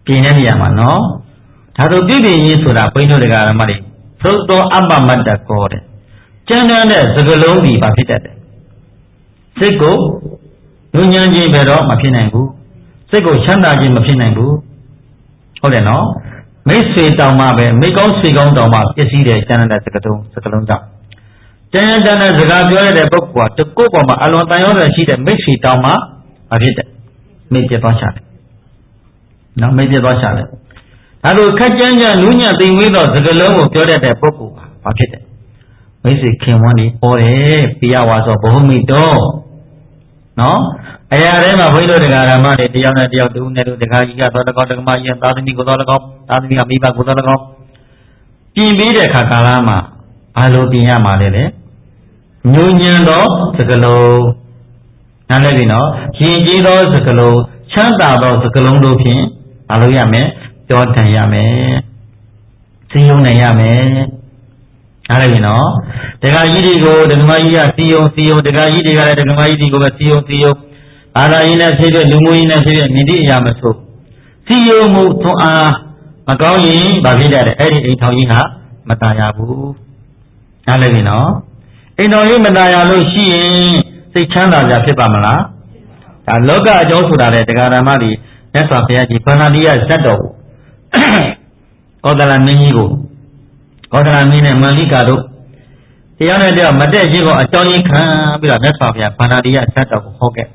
ပြင်နေရမှာနော်ဒါဆိုပြုပြင်ရေးဆိုတာဘုန်းကြီးတို့တရားဓမ္မတွေသုတ်တော်အပ္ပမတ္တကောတဲ့ကျမ်းမ်းတဲ့စကလုံးဒီဘာဖြစ်တတ်တယ်စိတ်ကိုညဉ့်ညမ်းခြင်းပဲတော့မဖြစ်နိုင်ဘူးစိတ်ကိုချမ်းသာခြင်းမဖြစ်နိုင်ဘူးဟုတ်တယ်နော်မိတ်ဆွေတောင်မှပဲမိကောင်းဆွေကောင်းတောင်မှပစ္စည်းတယ်ကျမ်းမ်းတဲ့စကလုံးကြောင့်ကျမ်းမ်းတဲ့စကားပြောရတဲ့ပုဂ္ဂိုလ်ကတကုတ်ပေါ်မှာအလွန်တန်ရောတဲ့ရှိတဲ့မိတ်ဆွေတောင်မှဘာဖြစ်တယ်မိတ်ပြသွားချတယ်နော်မိတ်ပြသွားချတယ်ဒါလိုခက်ကြမ်းကြမ်းနူးညံ့သိမ်မွေးသောစကားလုံးကိုပြောတတ်တဲ့ပုဂ္ဂိုလ်ကဘာဖြစ်တယ်မိတ်ဆွေခင်ဝန်းနေပေါ်တယ်ပြရဝါဆိုဘုံမိတော်နော်အရာထဲမှာဘုန်းကြီးတို့တရားဓမ္မတွေတယောက်နဲ့တယောက်တူနဲ့တူတရားကြီးကတော့တကောတက္ကမကြီးသာသမီကိုတော့တကောသာသမီကမိဘကိုတော့တကောပြင်ပြီးတဲ့အခါကာလမှာဘာလို့ပြင်ရမှာလဲညဉ့်ညံ့သောစကားလုံးနားလည်ပြီနော်ရင်ကြီးသောစကားလုံးချမ်းသာသောစကားလုံးတို့ဖြင့်ဘာလို့ရမလဲပြောတန်ရမယ်သိယုံနိုင်ရမယ်နားလည်ပြီနော်တရားကြီးတွေကိုဓမ္မကြီးကသိယုံတရားကြီးတွေကလည်းဓမ္မကြီးတွေကိုပဲသိယုံအာသာရင်နဲ့ဖြစ်တဲ့လူမျိုးကြီးနဲ့ဖြစ်တဲ့မြင့်တိအရာမဆိုသိယုံမှုသွန်အားမကောင်းရင်ဘာဖြစ်တတ်လဲအဲ့ဒီအိမ်ထောင်ကြီးဟာမตายရဘူးနားလည်ပြီနော်အိမ်တော်ကြီးမตายရလို့ရှိရင်စိတ်ချမ်းသာကြဖြစ်ပါမလားဒါလောကအကြောင်းဆိုတာလေတရားဓမ္မတွေမြတ်စွာဘုရားကြီးဗန္ဓာတိယဇတ်တော်ကိုကောသလမင်းကြီးကိုကောသလမင်းနဲ့မန္လိကာတို့တရားနဲ့တရားမတက်ခြင်းကိုအကြောင်းကြီးခံပြီးတော့မြတ်စွာဘုရားဗန္ဓာတိယဇတ်တော်ကိုဟောခဲ့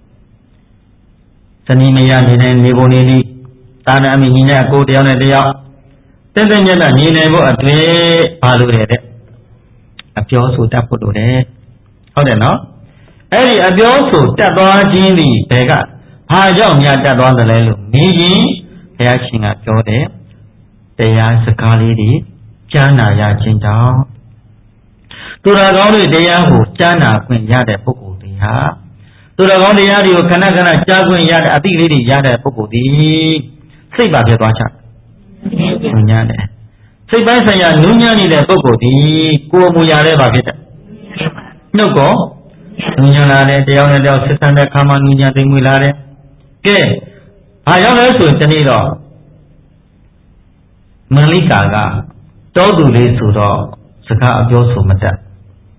ဇနီးမယားနေတဲ့နေပုံနေလိတာနာအမိညီနဲ့ကိုတရားနဲ့တရားတက်တဲ့မြတ်ညီနေဖို့အတွေ့ဘာလို့လဲတဲ့အပြောဆိုတတ်ဖို့လိုတယ်ဟုတ်တယ်နော်အဲ့ဒီအပြောဆိုတတ်သွားခြင်းဒီဘယ်ကဘာကြောင့်များတတ်သွားသလဲလို့မြင်ရင်ဘုရားရှင်ကပြောတယ်တရားစကားလေးတွေကြားနာရခြင်းကြောင့်သူတော်ကောင်းတွေတရားကိုကြားနာခွင့်ရတဲ့ပုဂ္ဂိုလ်တွေဟာသူတော်ကောင်းတရားတွေကိုခဏခဏကြားခွင့်ရတဲ့အသိလေးတွေရတဲ့ပုဂ္ဂိုလ်ဒီစိတ်ပါဖြစ်သွားချနူးညံ့တယ်စိတ်ပိုင်းဆိုင်ရာနူးညံ့နေတဲ့ပုဂ္ဂိုလ်ဒီကိုယ်မူရတဲ့ပါဖြစ်တယ်နှုတ်ကောနူးညံ့လာတယ်တရားနဲ့တရားဆက်ဆံတဲ့ခါမှနူးညံ့သိမ်မွေ့လာတယ်ကဲဘာကြောင့်လဲဆိုရင်ဒီနေ့တော့မန္လိကာကတောသူလေးဆိုတော့စကားအပြောဆိုမတတ်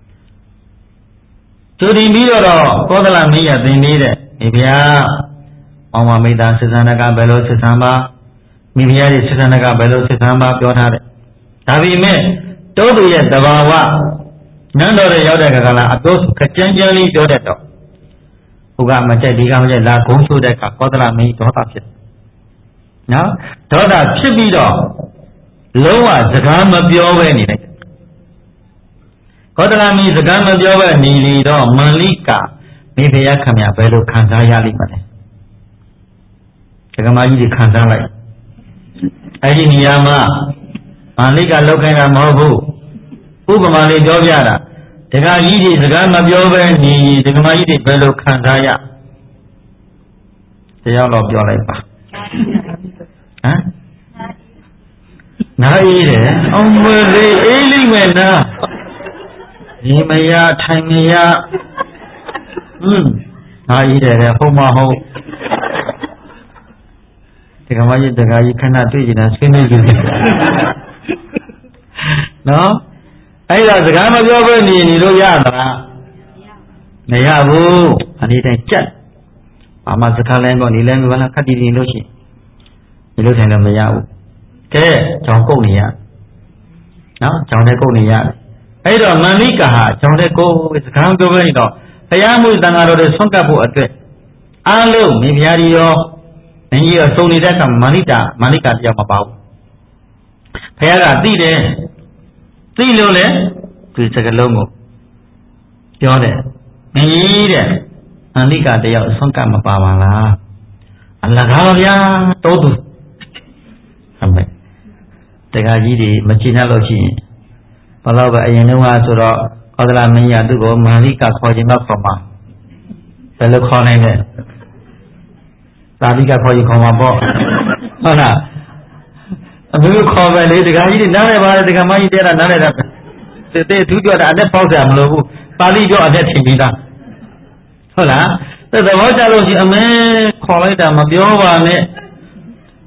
ကျူတင်ပြီးတော့ကောသလမင်းရသင်ပေးတဲ့မိဖုရားအောင်မမိသားစစ်ဆန္ဒကဘယ်လိုစစ်ဆံပါမိဖုရားရဲ့စစ်ဆန္ဒကဘယ်လိုစစ်ဆံပါပြောထားတယ်ဒါပေမဲ့တောသူရဲ့တဘာဝနန်းတော်ရဲ့ရောက်တဲ့ခါကလာအပြောခကြမ်းကြမ်းလေးပြောတတ်တော့ဟိုကမကြိုက်ဒီကမကြိုက်လာဂုံးဆိုတဲ့အခါကောသလမင်းဒေါသဖြစ်နော်ဒေါသဖြစ်ပြီးတော့လုံးဝစကားမပြောဘဲနေလိုက်ကောသလမင်းစကားမပြောဘဲနေလေတော့မန္လိကာမိဖုရားခင်ဗျာဘယ်လိုခံစားရလိမ့်မလဲဒကမာကြီးတွေခံစားလိုက်အဲ့ဒီနေရာမှာမန္လိကာလောက်ခိုင်းတာမဟုတ်ဘူးဥပမာလေးပြောပြတာဒကာကြီးတွေစကားမပြောဘဲနေဒကမာကြီးတွေဘယ်လိုခံစားရတရားတော့ပြောလိုက်ပါဟမ်နားအေးတယ်အောင်မလေးအေးလိမ့်မယ်နာဒီမရထိုင်မရနားအေးတယ်ဟုတ်မဟုတ်ဒီကမကြီးတကကြီးခဏတွေ့ကြတာဆွေးနွေးကြည့်နော်အဲ့ဒါစကားမပြောဘဲနေလို့ရသလားမရဘူးအနေတိုင်းကြက်ဘာမှစကားလဲပေါ့နေလဲမလားခက်တည်တည်လို့ရှိဒီလိုထိုင်လည်းမရဘူးကဲကြောင်ကုတ်နေရနော်ကြောင်တဲ့ကုတ်နေရအဲ့တော့မန္လိကာဟာကြောင်တဲ့ကုတ်စကားပြောပဲနေတော့ဘုရားမှုတန်ဃာတော်တွေဆွန့်ကပ်ဖို့အတွက်အားလုံးမိဖုရားကြီးရောမင်းကြီးရောစုံနေတဲ့အခါမန္လိကာတယောက်မပါဘူးဘုရားကသိတယ်သိလို့လေဒီစကားလုံးကိုပြောတယ်မင်းကြီးတဲ့မန္လိကာတယောက်ဆွန့်ကပ်မပါပါလားအလကားပါဗျာတိုးသူဟုတ်မယ်တရားကြီးတွေမချင်တတ်လို့ရှိရင်ဘလောက်ပဲအရင်တုန်းကဆိုတော့ကောသလမင်းရသူ့ကိုမန္လိကာခေါ်ခြင်းတော့ခေါ်မှာဘယ်လိုခေါ်နိုင်လဲသာလိကခေါ်ရင်ခေါ်မှာပေါ့ဟုတ်လားအမျိုးခေါ်ပဲလေတရားကြီးတွေနားလဲပါတယ်တရားမကြီးတဲ့တာနားလဲတာတဲ့သူပြောတာအနဲ့ပေါက်ကြမလို့ဘူးပါဠိပြောအနဲ့ထင်ပြီးသားဟုတ်လားသဘောကျလို့ရှိရင်အမဲခေါ်လိုက်တာမပြောပါနဲ့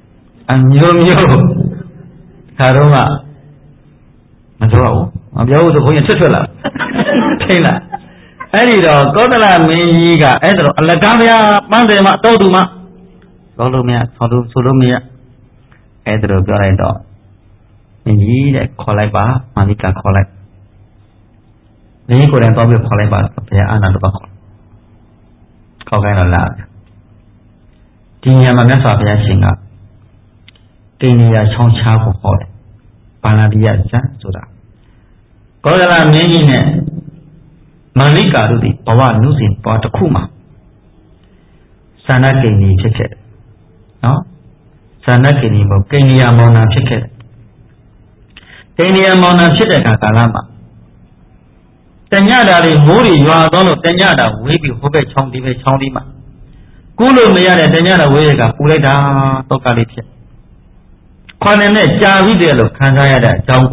ခါတော့မပြောဘူးမပြောဘူးဆိုဘုန်းကြီးထွက်လာထိတ်လာအဲ့ဒီတော့ကောသလမင်းကြီးကအဲ့ဒါတော့အလကားဗျာပန်းတယ်မတော့သူမဆိုလို့မရဆိုလို့မရအဲ့ဒါတော့ပြောလိုက်တော့မင်းကြီးတဲ့ခေါ်လိုက်ပါမာလိကခေါ်လိုက်မင်းကိုယ်တိုင်တော့ပြီးခေါ်လိုက်ပါဘုရားအာနန္ဒဘခေါ်ခိုင်းတော့လာဒီညမှာမြတ်စွာဘုရားရှင်ကကိန္နယချောင်းချားကိုဟောတယ်ပါဠိယဇန်ဆိုတာကောသလမင်းကြီးနဲ့မာလိကာတို့ဒီဘဝနုစဉ်ပေါ်တစ်ခုမှာသာဏကိန္နီဖြစ်ခဲ့တယ်နော်သာဏကိန္နီဘုကိန္နယမောင်နာဖြစ်ခဲ့တယ်ကိန္နယမောင်နာဖြစ်တဲ့ကာလမှာတညတာလေးမိုးတွေရွာတော့လို့တညတာဝေးပြီးဟိုဘက်ချောင်းဒီဘက်ချောင်းဒီမှာကူးလို့မရတဲ့တညတာဝေးတွေကပူလိုက်တာတော့ကလေးဖြစ်ခွာနေနဲ့ကြာပြီးတယ်လို့ခံစားရတဲ့အကြောင်း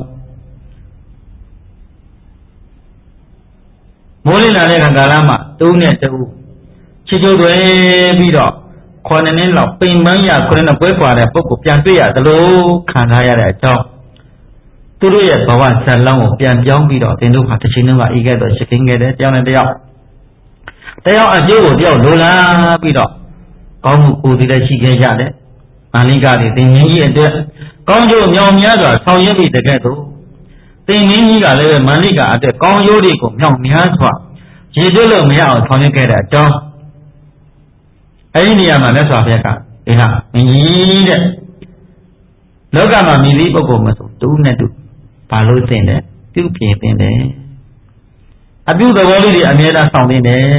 မိုးလင်းလာတဲ့ကာလမှာတူးနဲ့တူးချစ်ချိုးတွေပြီးတော့ခွာနေလောက်ပိန်ပန်းရခွနဲ့ပွဲကွာတဲ့ပုဂ္ဂိုလ်ပြန်တွေ့ရသလိုခံစားရတဲ့အကြောင်းသူတို့ရဲ့ဘဝဇာတ်လမ်းကိုပြန်ပြောင်းပြီးတော့သင်တို့ဟာတစ်ချိန်လုံးကအေးခဲ့တော့ရှင်းခဲ့တယ်တယောက်နဲ့တယောက်အကျိုးကိုတယောက်လိုလားပြီးတော့ကောင်းမှုကိုယ်တည်းလည်းရှိခဲ့ကြတယ်မာလိကတွေသင်ကြီးရဲ့အတွက်ကောင်းကျိုးမြောင်များစွာဆောင်ရွက်ပြီးတကယ်တော့သင်ကြီးကလည်းမာလိကအတွက်ကောင်းကျိုးတွေကိုမြောင်များစွာရည်သွလို့မရအောင်ဆောင်ရွက်ခဲ့တဲ့အကြောင်းအဲ့ဒီနေရာမှာလက်စွာဘက်ကဒီဟာမင်းကြီးတဲ့လောကမှာမြည်သည့်ပုဂ္ဂိုလ်မဆိုတူနဲ့တူဘာလို့သိတယ်ပြုပြင်သိတယ်အပြုသဘောလေးတွေအမြဲတမ်းဆောင်သိတယ်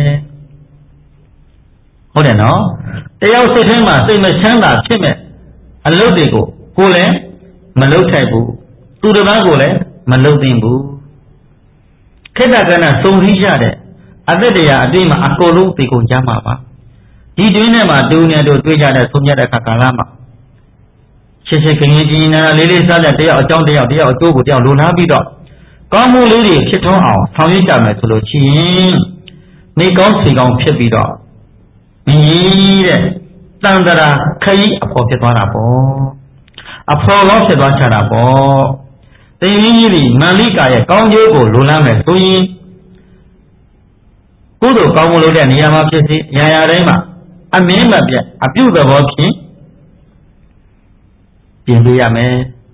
ဟုတ်တယ်နော်တယောက်စိတ်ထဲမှာစိတ်မချမ်းသာဖြစ်မဲ့အလုပ်တွေကိုကိုယ်လည်းမလုပ်ထိုက်ဘူးသူတစ်ပါးကိုလည်းမလုပ်သင့်ဘူးခေတ္တကဏ္ဍစုံစည်းရတဲ့အသက်တရားအတိတ်မှာအကုန်လုံးသိကုန်ကြမှာပါဒီတွင်းထဲမှာတူနဲ့တူတွေ့ကြတဲ့ဆုံးဖြတ်တဲ့အခါကာလမှာရှင်းရှင်းခင်ခင်ကြီးနာလေးလေးစားတဲ့တယောက်အကြောင်းတယောက်အကျိုးကိုတယောက်လိုလားပြီးတော့ကောင်းမှုလေးတွေဖြစ်ထွန်းအောင်ဆောင်ရွက်ကြမယ်ဆိုလို့ရှိရင်နေကောင်းစီကောင်းဖြစ်ပြီးတော့ကြီးတဲ့တန်တရာခရီးအဖို့ဖြစ်သွားတာပေါ့အဖို့ကောင်းဖြစ်သွားချတာပေါ့သင်ကြီးကြီးမာလိကာရဲ့ကောင်းကျိုးကိုလိုလားမယ်ဆိုရင်ကုသိုလ်ကောင်းမှုလုပ်တဲ့နေရာမှာဖြစ်စေရာရာတိုင်းမှာအမင်းမပြတ်အပြုသဘောဖြင့်ပြင်ပေးရမယ်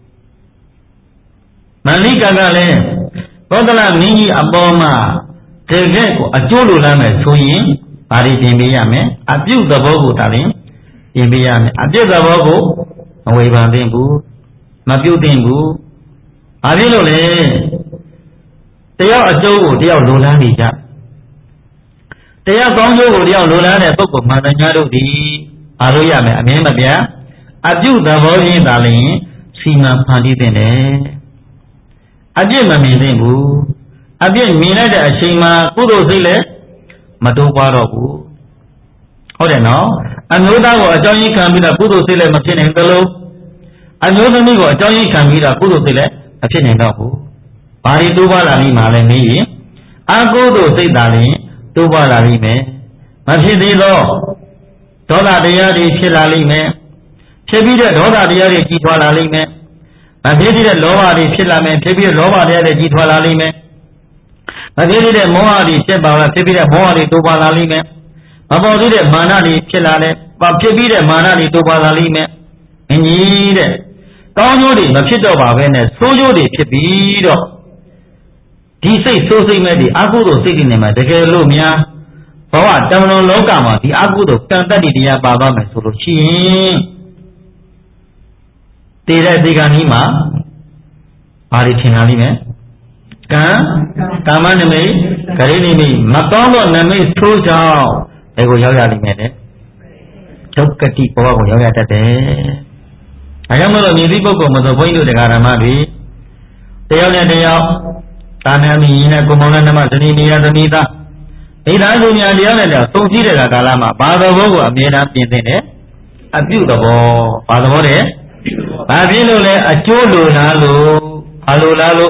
မာလိကာကလည်းသောတလမင်းကြီးအပေါ်မှာတကယ်ကိုအကျိုးလိုလားမယ်ဆိုရင်ဘာတွေပြင်ပေးရမယ်အပြုသဘောကိုဒါရင်ပြင်ပေးရမယ်အပြုသဘောကိုမဝေဖန်သင့်ဘူးမပြုတ်သင့်ဘူးဘာဖြစ်လို့လဲတယောက်အကျိုးကိုတယောက်လိုလားနေကြတယောက်ကောင်းကျိုးကိုတယောက်လိုလားတဲ့ပုဂ္ဂိုလ်မှန်တယ်များတို့ဒီအားလို့ရမယ်အမြဲမပြတ်အပြုသဘောချင်းသာလျှင်စီမံဖန်တီးသင့်တယ်အပြစ်မမြင်သင့်ဘူးအပြစ်မြင်လိုက်တဲ့အချိန်မှာကုသိုလ်စိတ်လည်းမတိုးပွားတော့ဘူးဟုတ်တယ်နော်အမျိုးသားကိုအကြောင်းရင်းခံပြီးတော့ကုသိုလ်စိတ်လည်းမဖြစ်နိုင်သလိုအမျိုးသမီးကိုအကြောင်းရင်းခံပြီးတော့ကုသိုလ်စိတ်လည်းမဖြစ်နိုင်တော့ဘူးဘာတွေတိုးပွားလာလိမ့်မှာလဲမေးရင်အကုသိုလ်စိတ်သာလျှင်တိုးပွားလာလိမ့်မယ်မဖြစ်သေးသောဒေါသတရားတွေဖြစ်လာလိမ့်မယ်ဖြစ်ပြီးတဲ့ဒေါသတရားတွေကြီးထွားလာလိမ့်မယ်မဖြစ်သေးတဲ့လောဘတွေဖြစ်လာမယ်ဖြစ်ပြီးတဲ့လောဘတရားတွေကြီးထွားလာလိမ့်မယ်မဖြစ်သေးတဲ့မောဟတွေဖြစ်ပါလားဖြစ်ပြီးတဲ့မောဟတွေတိုးပွားလာလိမ့်မယ်မပေါ်သေးတဲ့မာနတွေဖြစ်လာတယ်ဖြစ်ပြီးတဲ့မာနတွေတိုးပွားလာလိမ့်မယ်အင်းကြီးတဲ့ကောင်းကျိုးတွေမဖြစ်တော့ပါပဲနဲ့ဆိုးကျိုးတွေဖြစ်ပြီးတော့ဒီစိတ်ဆိုးစိတ်မဲ့ဒီအကုသိုလ်စိတ်တွေနဲ့မှတကယ်လို့များဘဝတမန်တော်လောကမှာဒီအကုသိုလ်ကံတတ္တိတရားပါသွားမယ်ဆိုလို့ရှိရင်တည်တဲ့ဒီကံကြီးမှာဘာတွေထင်လာလိမ့်မယ်ကာမနမိတ်ဂရိနိမိတ်မကောင်းသောနမိတ်ဆိုးကြောင့်ဘယ်ကိုရောက်ရလိမ့်မယ်လဲဒုက္ခတိဘဝကိုရောက်ရတတ်တယ်။အဲကြောင့်မလို့မြည်သည့်ပုဂ္ဂိုလ်မဆိုဘုန်းကြီးတို့တရားဓမ္မတွေတယောက်နဲ့တယောက်တာနာမီနဲ့ကိုမောင်နဲ့နမဇနီးနေရသမီးသားဣဒ္ဓစုညာတရားနဲ့တော့သုံးကြည့်တဲ့ကာလမှာဘာသဘောကိုအမြဲတမ်းပြင်သင့်တယ်အပြုသဘောဘာသဘောတဲ့ဘာဖြစ်လို့လဲအကျိုးလိုလားလို့ဘာလိုလားလို့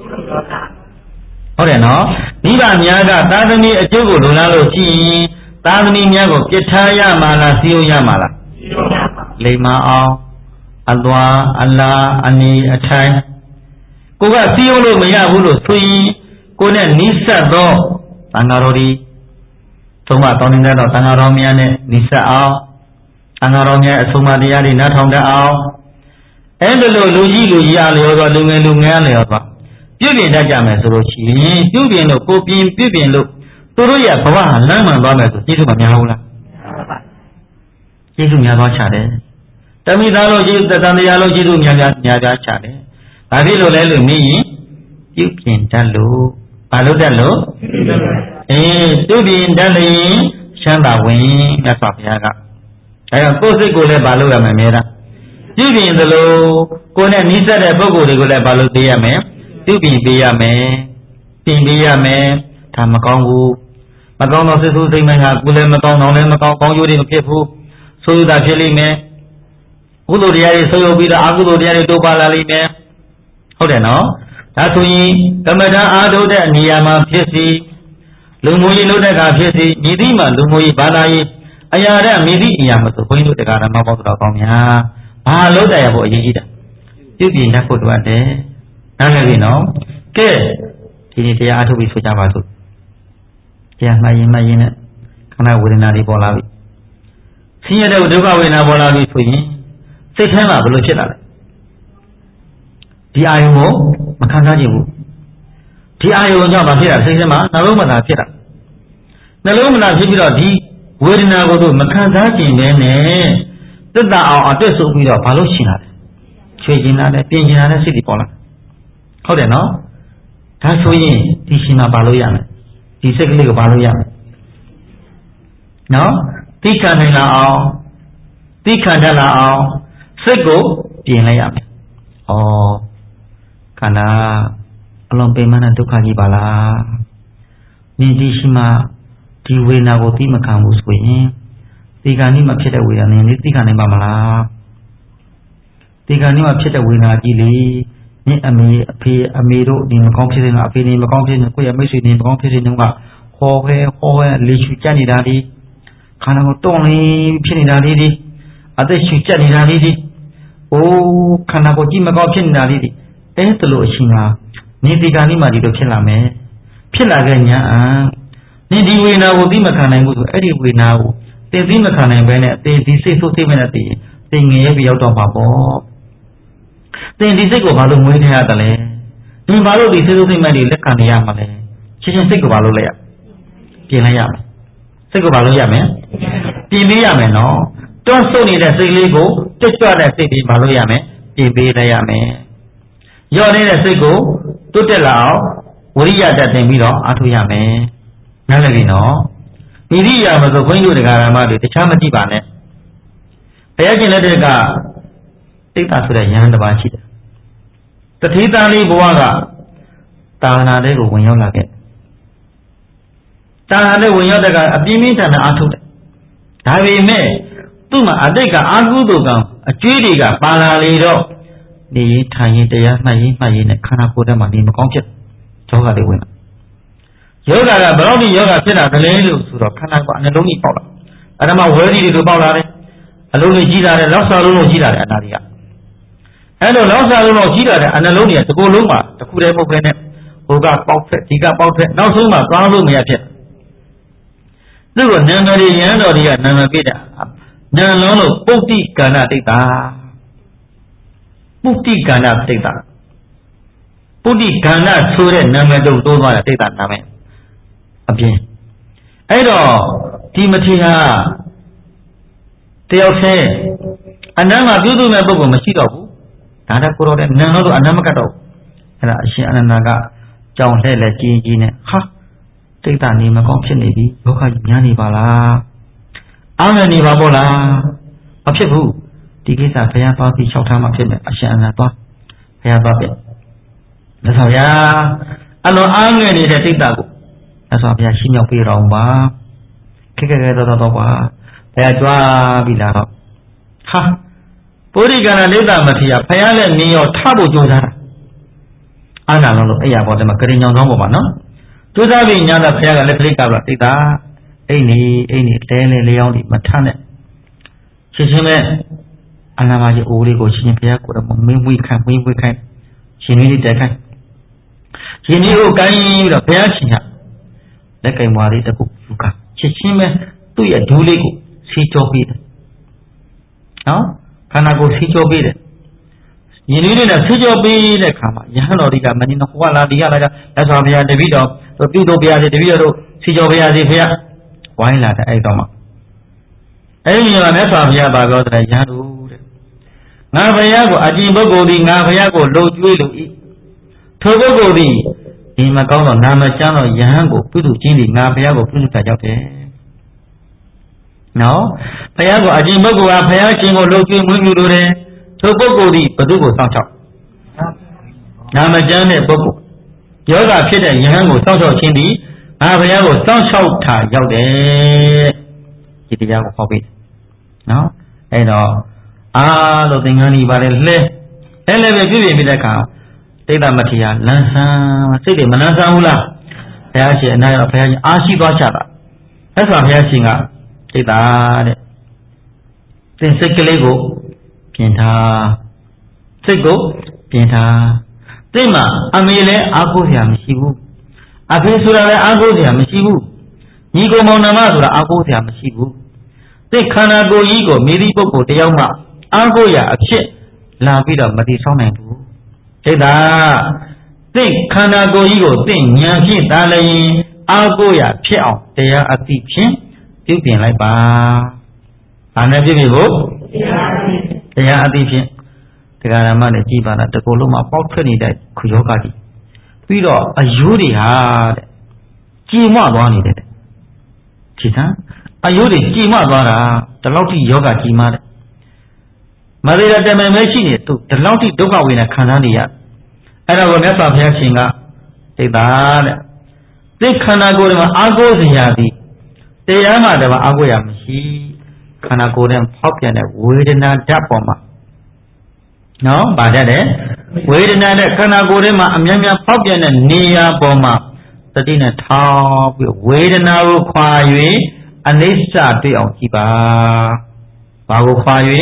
ဟုတ်တယ်နော်မိဘများကသာသမီအကျိုးကိုလိုလားလို့ရှိရင်သာသမီများကိုပြစ်ထားရမှာလားစီယုံရမှာလားစီယုံရပါလိမ္မာအောင် Adwa Allah Ani Achai Kuga Siolo Mayabulu Sui Kone Nisa Do Tangarori Tuma Toninda Do Tangaromiane Nisa Ao Tangaromia Sumadiari Natonda Ao Endolo Luji Luji Alioba Lunga Lunga Alioba Yubi Dajame Surochi Yubi no Kupin Pibin Look Turuya Pawa Lama Bama Jisu Mamiaula Jisu Miaba Chade Tamidalo Jisu Tandalo Jisu Miaba Chade Avilo Lelu Mi Yupin Dalu Palu Dalu Tubin Dali Shanda Wing That's what Yaga I am Kosi Gule Balu Amera Tubin the low Kona Nisa de Bogo de Gule Balu Diame Tubin Biame Timbiame Tamakongu Macon of the Susi Maha Gule Macon on Macon Yuri Kipu So that Jelly me Uluria so be the Aguluria to Balali me Hold on now That's we Kamada Ado de Niyama Pisi Lumui Ludaga Pisi Nidima Lumui Balai Ayara Midi Yamato Point to the Garama of the Comia Hello there for Yida You be in that foot one day Now we know Good Tinity Atu with Sujamatu Yeah, my imagine can I win a Bolavi. See you do go in a Bolavi for me. Say him up, look at that. The Iomo, Macanaju. The Iomo Java, say him out, Naroma Pira. Naroma Pira, the wedding I go to Macanzaji, men, the address of me of Palochina. Changina, Pingina City Pola. How they know? That's we, Tishima Baloyan. The second leg of Aluya. No? Tikanala, Tikandala, Sego, Pianayam. Oh, Kana, Along Payman and Tukani Bala. Nidishima, Tiwina Votimakamus with Tiganima Cheta with an Tikanimamala. Tiganima Cheta with a Dili. Amiro, the company, a penny, a company, a machine, company, Hohe, Lichu Janidadi, Kanagotoni, Pinidadi, other Chijanidadi, oh, Kanagojima Gopinidadi, Entelo Shina, Nidiganima di Kilame, Pilagania, Nidiwina will be Macana, anyway now, they be Macana, they say so 7 minutes, they may be out of Babo. Then this is about the way they are the lay. In Balo, this is the Madi Lecaniamale. She can think of Balolea. Pinayam. Think of Baloyame. Pimiame, no. Don't so need a sigo, just try that city Baloyame, Pibiayame. Your name a sigo, to tell out, Uria that they meet Atuyame. Nalino. Piria was going to the Garamadi, the Chamati Bane. Payagin let it go. Take that to the Yan the Bachida. The Titani Buaga Tana de Winyola. Tana de Winyola, a Bimit and Atut. Tavi me, Tuma Adeka Aguduga, a Judiga, Palalido, the tiny day, my in a Kanapuda Mani Conket, Toga de Winner. Yoga, Brody Yoga, Pena, the lady of Kanaka and the Luni Pola. Adama worthy to Pola, a Luni Gida, and Losa Luno Gida, and Nadia. And the Losa Luno Gida, and Alonia, the Goluma, the Kudemo Bene, who got Pocket, he got Pocket, now Suma, Browlumia. There was never the end of the Namabida. Nano, Puti Ganatita. Puti Ganatita. Puti Ganat, Sure, Namado, Dova, Tita Name. Again. Edo, Timothea, they say, and Nama Dudu Mabu Machito, Tata Kuro, and Nano, and Namakato, and she and Naga, John Hella Gine, ha, take that name of Company, Yoka Yani Bala, Amani Babola, a people, Tigisa, Payapa, Shotama, Ashanapa, Payapa. That's how ya, I know I'm ready to take that. That's why I see your fear on bar. Kick a little bar. They are dry below. Ha! Purigana Leda Matia, Payale, Neo, Tabu Joda. I don't know about the Macarino Nomano. To the Vinyana Payala Leplica, Tita, any, Tele, Leon, Matane. Shishime, Anamaji Urigo Chimpia could have made we can. She needed that kind. She knew kind of Piachina. The Kaimari the Kuka. Chichime to a duly see to beat. No? Can I go see to beat it? You needed a see to beat a kama. Yano Riga Manino Walla Dialaga, that's how we are the video. The video be the video, see to be as if here. Why not? I don't know. Any of us are here by God. I know. Navayago, Ajimbo, Navayago, low to Togo, in Macao, Namachano, Yango, Pudu, Chili, Navayago, Pudu Tajote. No, Payago, Ajimbo, Payachingo, low to Munure, Togo, Padugo, Sancho. Namajane, Bogo. Yoga, Kid, Yango, Sancho, Chindi, Navayago, Sancho, Tajote. Kitiago, Hobby. No, and all. Lo tingani bare le ele be pipi pipiတဲ့ခါတိတ်တမထေရလန်းဆန်းစိတ်တွေမလန်းဆန်းဘူးလားဘုရားရှင်အနာရောဘုရားရှင်အားရှိသွားချတာသက်စွာဘုရားရှင်ကတိတ်တာတဲ့သင်စိတ်ကလေးကိုပြင်ထားစိတ်ကိုပြင်ထားတိတ်မှာအမေလည်းအားကိုးစရာမရှိဘူးအဖေဆိုတာလည်းအားကိုးစရာမရှိဘူးညီကိုမောင်နှမဆိုတာအားကိုးစရာမရှိဘူးတိတ်ခန္ဓာကိုယ်ကြီးကိုမိသည့်ပုဂ္ဂိုလ်တယောက်မှအားကိုးရအဖြစ်လာပြီးတော့မတည်ဆောင်းနိုင်ဘူးသိတာသင်ခန္ဓာကိုယ်ကြီးကိုသင်ဉာဏ်ဖြင့်သာလျင်အားကိုးရဖြစ်အောင်တရားအသိဖြင့်ပြုပြင်လိုက်ပါဘာနဲ့ပြုပြင်ဖို့တရားအသိဖြင့်တရားဓမ္မနဲ့ကြည်ပါလားတကူလုံးမှာပေါက်ထွက်နေတဲ့ခယောဂကြီးပြီးတော့အယိုးတွေဟာတဲ့ကြည်မွသွားနေတယ်ကြည်စမ်းအယိုးတွေကြည်မွသွားတာဒီလောက်ထိယောဂကြည်မတဲ့မရတဲ့တမန်မရှိနေသူဒီလောက်ထိဒုက္ခဝေဒနာခံစားနေရအဲ့ဒါကိုမြတ်စွာဘုရားရှင်ကသိတာတဲ့သိခန္ဓာကိုယ်မှာအာကိုးစရာသည်တရားမှတပါအာကိုးရမရှိခန္ဓာကိုယ်နဲ့ဖောက်ပြန်တဲ့ဝေဒနာဓာတ်ပေါ်မှာနော်ဗာတတ်တယ်ဝေဒနာနဲ့ခန္ဓာကိုယ်ထဲမှာအများများဖောက်ပြန်တဲ့နေရာပေါ်မှာတတိနဲ့ထောက်ပြီးဝေဒနာကိုခွာ၍အနိစ္စတွေ့အောင်ကြည့်ပါဘာကိုခွာ၍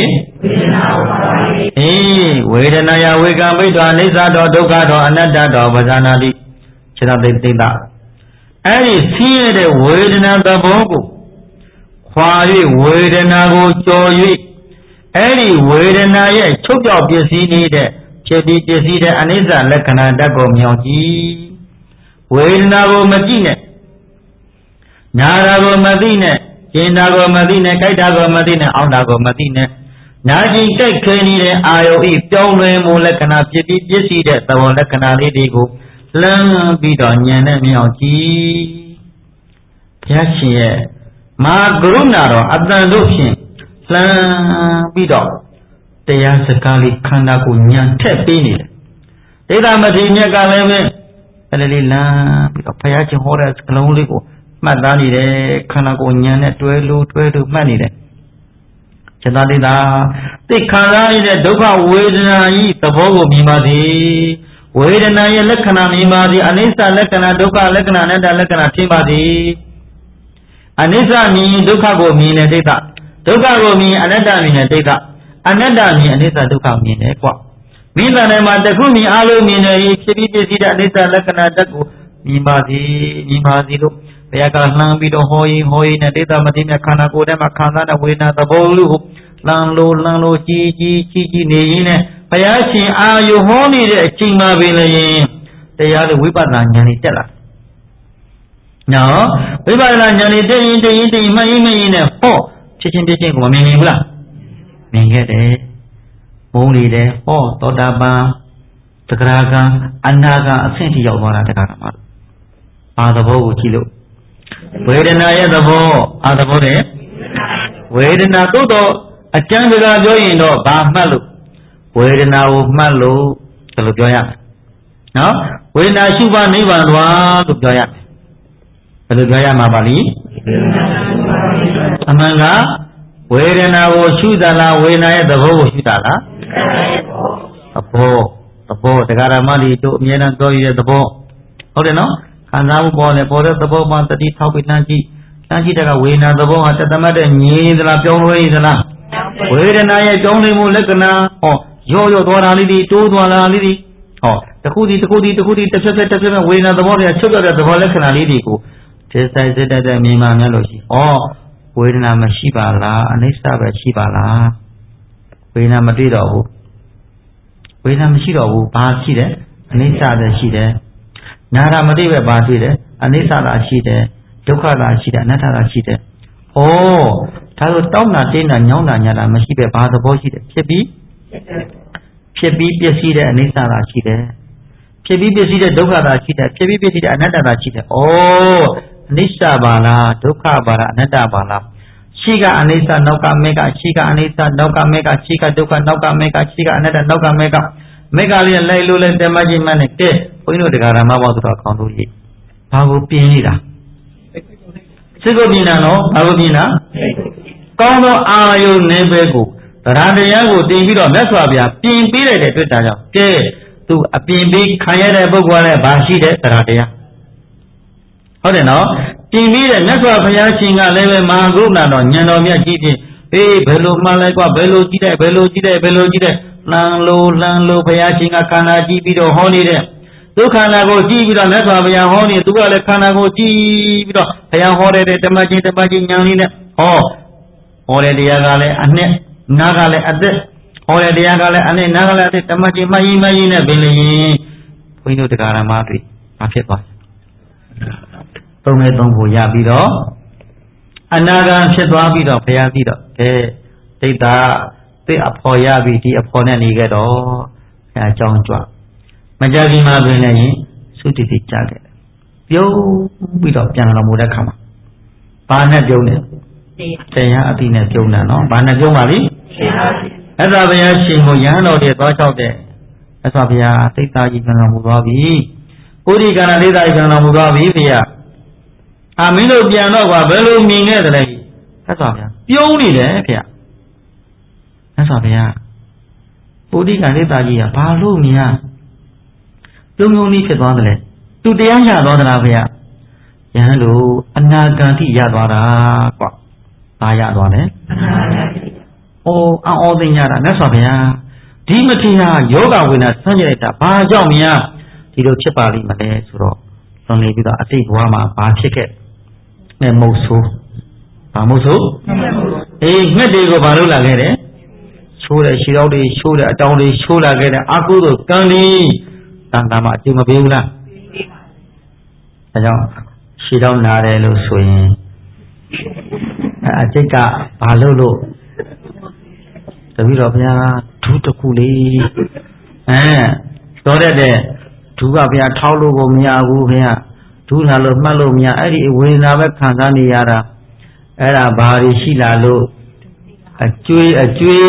ဝေဒနာယဝေကံပိဋ္ဌာအနိစ္စတောဒုက္ခတောအနတ္တတောပဇာနာတိခြေတော်သိသိတာအဲ့ဒီဆင်းရဲတဲ့ဝေဒနာသဘောကိုခွာ၍ဝေဒနာကိုကြော်၍အဲ့ဒီဝေဒနာရဲ့ချုပ်ပြောက်ပစ္စည်းနေတဲ့ဖြစ်ပြီးပစ္စည်းတဲ့အနိစ္စလက္ခဏာဓာတ်ကိုမြောင်ကြည့်ဝေဒနာကိုမကြည့်နဲ့နာတာကိုမသိနဲ့ကျင်တာကိုမသိနဲ့ကြိုက်တာကိုမသိနဲ့အောင့်တာကိုမသိနဲ့နာကျင်ကြိုက်ခဲနေတဲ့အာယုဤပြောင်းလဲမှုလက္ခဏာဖြစ်ပြီးပစ္စည်းတဲ့သဘောလက္ခဏာလေးတွေကိုလှမ်းပြီးတော့ဉာဏ်နဲ့မြောင်ကြည့်ဘုရားရှင်ရဲ့မာကရုဏာတော်အတန်တို့ဖြင့်လှမ်းပြီးတော့တရားစကားလေးခန္ဓာကိုဉာဏ်ထက်ပေးနေတယ်ဒိဋ္ဌမထေရမြတ်ကလည်းပဲအဲ့ဒီလေးလှမ်းပြီးတော့ဘုရားရှင်ဟောတဲ့စကားလုံးလေးကိုမှတ်သားနေတယ်ခန္ဓာကိုယ်ဉာဏ်နဲ့တွဲလို့မှတ်နေတယ်စေတသိက်သာသိခံစားရတဲ့ဒုက္ခဝေဒနာဤသဘောကိုမြင်ပါစေဝေဒနာရဲ့လက္ခဏာမြင်ပါစေအနိစ္စလက္ခဏာဒုက္ခလက္ခဏာအနတ္တလက္ခဏာထင်ပါစေအနိစ္စမြင်ဒုက္ခကိုမြင်တဲ့ဒိဋ္ဌဒုက္ခကိုမြင်အနတ္တမြင်တဲ့ဒိဋ္ဌအနတ္တမြင်အနိစ္စဒုက္ခမြင်တယ်ကွမိသနာမှာတခုမြင်အားလုံးမြင်တယ်ဖြစ်ပြီးပစ္စည်းတဲ့အနိစ္စလက္ခဏာဓာတ်ကိုမြင်ပါစေလို့ဘုရားကလှမ်းပြီးတော့ဟောရင်နဲ့ဒိဋ္ဌမတိမြတ်ခန္ဓာကိုယ်ထဲမှာခံစားတဲ့ဝေဒနာသဘောလို့လှမ်းလို့ကြီးနေရင်းနဲ့ဘုရားရှင်အာယုဟောနေတဲ့အချိန်မှာပင်လည်းတရားလေးဝိပဿနာဉာဏ်ကြီးတက်လာနော်ဝိပဿနာဉာဏ်ကြီးတက်ရင်မှတ်ရင်နဲ့ဟောချက်ချင်းကိုမမြင်ဘူးလားမြင်ခဲ့တယ်မုန်းနေတယ်ဟောသောတာပန်သဂရကံအနာကံအဆင့်ထိရောက်သွားတာတရားဓမ္မအာသဘောကိုကြည့်လို့ဝေဒနာရဲ့သဘောအာသဘောနဲ့ဝေဒနာသို့တော့အကျဉ်းစကားပြောရင်တော့ဘာမှတ်လို့ဝေဒနာကိုမှတ်လို့ဘယ်လိုပြောရမလဲနော်ဝေဒနာရှုပါနိဗ္ဗာန်သွားလို့ပြောရမယ်ဘယ်လိုပြောရမှာပါလိအမှန်ကဝေဒနာကိုရှုတာလားဝေဒနာရဲ့သဘောကိုရှုတာလားသဘောတရားဓမ္မတွေတို့အမြဲတမ်းပြောရတဲ့သဘောဟုတ်တယ်နော်ခံစားမှုပေါ်တဲ့သဘောမှတတိထောက်ပြီးလှမ်းကြည့်တဲ့ကဝေဒနာသဘောဟာတသမတ်တဲ့ငြိမ်သလားပြောင်းလဲသလားဝေဒနာရဲ့ကြောင်းနေမှုလက္ခဏာရောသွားတာလေးတွေတိုးသွားတာလေးတွေတခုတစ်ဖြတ်ဝေဒနာသဘောတွေချုပ်ရတဲ့သဘောလက္ခဏာလေးတွေကိုသေဆိုင်စစ်တဲ့မြင်မှများလို့ရှိဝေဒနာမရှိပါလားအနိစ္စပဲရှိပါလားဝေဒနာမတွေ့တော့ဘူးဝေဒနာမရှိတော့ဘူးဘာရှိတယ်အနိစ္စပဲရှိတယ်နာတာမတွေ့ပဲဘာတွေ့တယ်အနိစ္စသာရှိတယ်ဒုက္ခသာရှိတယ်အနတ္တသာရှိတယ်ဒါဆိုတောင်းတာတင်းတာညောင်းတာညာတာမရှိပဲဘာသဘောရှိတယ်ဖြစ်ပြီးပျက်စီးတဲ့အနိစ္စသာရှိတယ်ဖြစ်ပြီးပျက်စီးတဲ့ဒုက္ခသာရှိတယ်ဖြစ်ပြီးပျက်စီးတဲ့အနတ္တသာရှိတယ်အနိစ္စပါလားဒုက္ခပါလားအနတ္တပါလားရှိကအနိစ္စနောက်ကမေကရှိကအနိစ္စနောက်ကမေကရှိကဒုက္ခနောက်ကမေကရှိကအနတ္တနောက်ကမေကမေကလေးလိုက်လို့လဲတမကြီးမှနဲ့ကဲဘုန်းကြီးတို့တရားဓမ္မပေါ့ဆိုတော့ကောင်းလို့ရေးဘာကိုပြင်းနေတာစိတ်ကိုပြင်းတာနော်ဘာကိုပြင်းတာကောင်းသောအာယုန်နေပဲကိုတရားတရားကိုတင်ပြီးတော့မြတ်စွာဘုရားပြင်ပေးလိုက်တဲ့တွေ့တာကြောင့်ကဲသူအပြင်ပေးခံရတဲ့ပုဂ္ဂိုလ်လည်းဘာရှိတဲ့တရားတရားဟုတ်တယ်နော်ပြင်ပြီးတဲ့မြတ်စွာဘုရားရှင်ကလည်းပဲမဟာကရုဏာတော်ဉာဏ်တော်မြတ်ကြီးဖြင့်ဘယ်လိုမှန်းလိုက်ကွာဘယ်လိုကြည့်တဲ့လှမ်းလို့ဘုရားရှင်ကခန္ဓာကြည့်ပြီးတော့ဟောနေတဲ့ဒုက္ခနာကိုကြည့်ပြီးတော့မြတ်စွာဘုရားဟောနေသူကလည်းခန္ဓာကိုကြည့်ပြီးတော့ဘုရားဟောတဲ့ဓမ္မကြီးဉာဏ်လေးနဲ့ဟောတဲ့တရားကလည်းအနှစ်နာကလည်းအသက်ဟောတဲ့တရားကလည်းအနှစ်နာကလည်းအသက်ဓမ္မကြီးမှတ်ရင်နဲ့ပင်လျင်ဘုန်းကြီးတို့တရားဓမ္မတွေမဖြစ်သွားသုံးဖို့ရပြီးတော့အနာဂံဖြစ်သွားပြီးတော့ဘုရားပြီးတော့ဒိဋ္ဌာသိအဖော်ရပြီးဒီအဖော်နဲ့နေခဲ့တော့ဘုရားကြောင်းကြွမကြခင်မှာပင်လည်းသုတိတိကြခဲ့ပြုံးပြီးတော့ပြန်လာမှုတဲ့ခါမှာဘာနဲ့ပြုံးလဲတရားအတိနဲ့ပြုံးတာနော်ဘာနဲ့ပြုံးပါလိအဲ့ဒါဘုရားရှင်ကိုရဟန်းတော်တွေသွားလျှောက်တဲ့အဲ့ဒါဘုရားသိတာကြီးပြန်လာမှုသွားပြီပုရိကံလေးတာကြီးပြန်လာမှုသွားပြီဘုရားမင်းတို့ပြန်တော့ကွာဘယ်လိုမြင်ခဲ့တယ်လဲအဲ့ဒါဘုရားပြုံးနေတယ်ဘုရားအဲ့ဒါဘုရားပုရိကံလေးတာကြီးကဘာလို့မြင်ပြုံးလေးဖြစ်သွားတယ်လဲသူတရားရသွားသလားဘုရားယဟန်တို့အနာဂံတိရသွားတာကွာဘာရသွားလဲအော်သိညာတာမြတ်စွာဘုရားဒီမထေရယောဂဝိနာဆန်းကျင်လိုက်တာဘာကြောင့်များဒီလိုဖြစ်ပါလိမ့်မလဲဆိုတော့လွန်နေပြီးတော့အတိတ်ဘဝမှာဘာဖြစ်ခဲ့နဲ့မုတ်ဆိုးဘာမုတ်ဆိုးငှက်တွေကိုဘာလုပ်လာခဲ့တယ်ချိုးတဲ့ခြေထောက်တွေချိုးတဲ့အတောင်တွေချိုးလာခဲ့တဲ့အကုသို့ကံလေးတန်တာမှအကျိုးမပေးဘူးလားဒါကြောင့်ခြေထောက်နာတယ်လို့ဆိုရင်အကျိတ်ကဘာလုပ်လို့တပည့်တော်ဘုရားဒူးတစ်ခုလေးတော်တဲ့ဒူးကဘုရားထောက်လို့ကိုမရဘူးဘုရားဒူးလာလို့မှတ်လို့မရအဲ့ဒီဝေဒနာပဲခံစားနေရတာအဲ့ဒါဘာတွေရှိလာလို့အကျွေး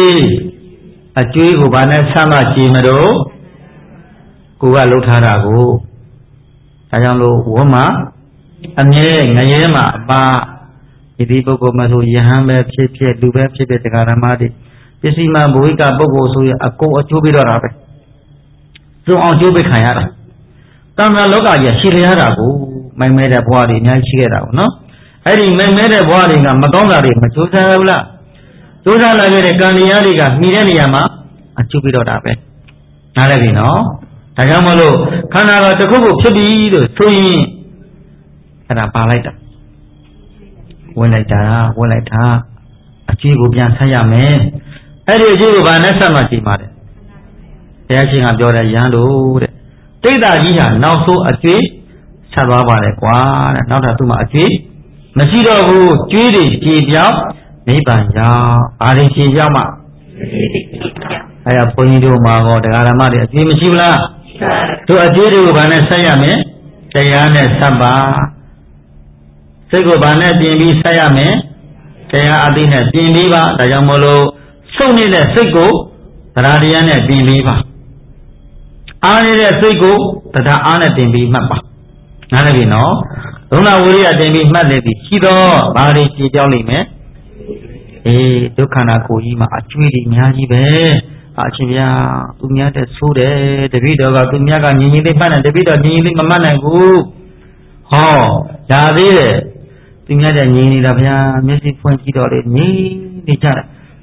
ကိုဘာနဲ့ဆမ်းမကြည့်မလို့ကိုကလှုပ်ထားတာကိုဒါကြောင့်လို့ဝမ်းမှာအမြဲငရဲမှာအပါဒီပုဂ္ဂိုလ်မှဆိုယဟန်ပဲဖြစ်လူပဲဖြစ်တရားဓမ္မတွေပစ္စည်းမဘဝိကပုဂ္ဂိုလ်ဆိုရင်အကုန်အကျိုးပေးတော့တာပဲသူအောင်ကျိုးပေးခံရတာတဏ္ဍာလောကကြီးရှိရတာကိုမိုင်မဲတဲ့ဘဝတွေအများကြီးရှိခဲ့တာကိုနော်အဲ့ဒီမိုင်မဲတဲ့ဘဝတွေကမကောင်းတာတွေမကြိုးစားဘူးလားကြိုးစားလာခဲ့တဲ့ကံတရားတွေကမှီတဲ့နေရာမှာအကျိုးပေးတော့တာပဲနားလည်ပြီနော်ဒါကြောင့်မလို့ခန္ဓာတော်တစ်ခုခုဖြစ်ပြီလို့ဆိုရင်အဲ့ဒါပါလိုက်တာဝင်လိုက်တာအကျိုးကိုပြန်ဆက်ရမယ်အဲ့ဒီအကျိုးကိုဘာနဲ့ဆက်မှကြည့်ပါလဲဘုရားရှင်ကပြောတယ်ယဟန်တို့တဲ့တိဋ္ဌာကြီးဟာနောက်ဆုံးအကျိုးဆက်သွားပါတယ်ကွာတဲ့နောက်တာသူ့မှာအကျိုးမရှိတော့ဘူးကျွေးတွေကြည်ပြောင်းနိဗ္ဗာန်ရောက်ဘာတွေကြည်ပြောင်းမှအဲ့ဒါဘုန်းကြီးတို့မှာဟောတရားဓမ္မတွေအကျိုးမရှိဘူးလားတို့အကျိုးတွေကိုဘာနဲ့ဆက်ရမလဲတရားနဲ့ဆက်ပါစိတ်ကိုဘာနဲ့ပြင်ပြီးဆက်ရမလဲတရားအသိနဲ့ပြင်ပြီးပါဒါကြောင့်မလို့စုံနေတဲ့စိတ်ကိုတရားတရားနဲ့ပြင်ပြီးပါအားနေတဲ့စိတ်ကိုတရားအားနဲ့ပြင်ပြီးမှတ်ပါနားလည်ပြီနော်ဒုဏဝိရိယတင်ပြီးမှတ်နေပြီရှိတော့ဘာတွေကြည်ပြောင်းလိမ့်မယ်ဒုက္ခနာကိုကြီးမှာအကျွေးတွေအများကြီးပဲအချင်းဗျာသူများတဲ့ဆိုးတယ်တပည့်တော်ကသူများကညီညီလေးမှတ်တယ်တပည့်တော်ညီညီလေးမမှတ်နိုင်ဘူးဟောဒါသေးတယ်သူများတဲ့ညီနေတာဗျာမျက်စိဖွင့်ကြည့်တော့လေညီနေကြတယ်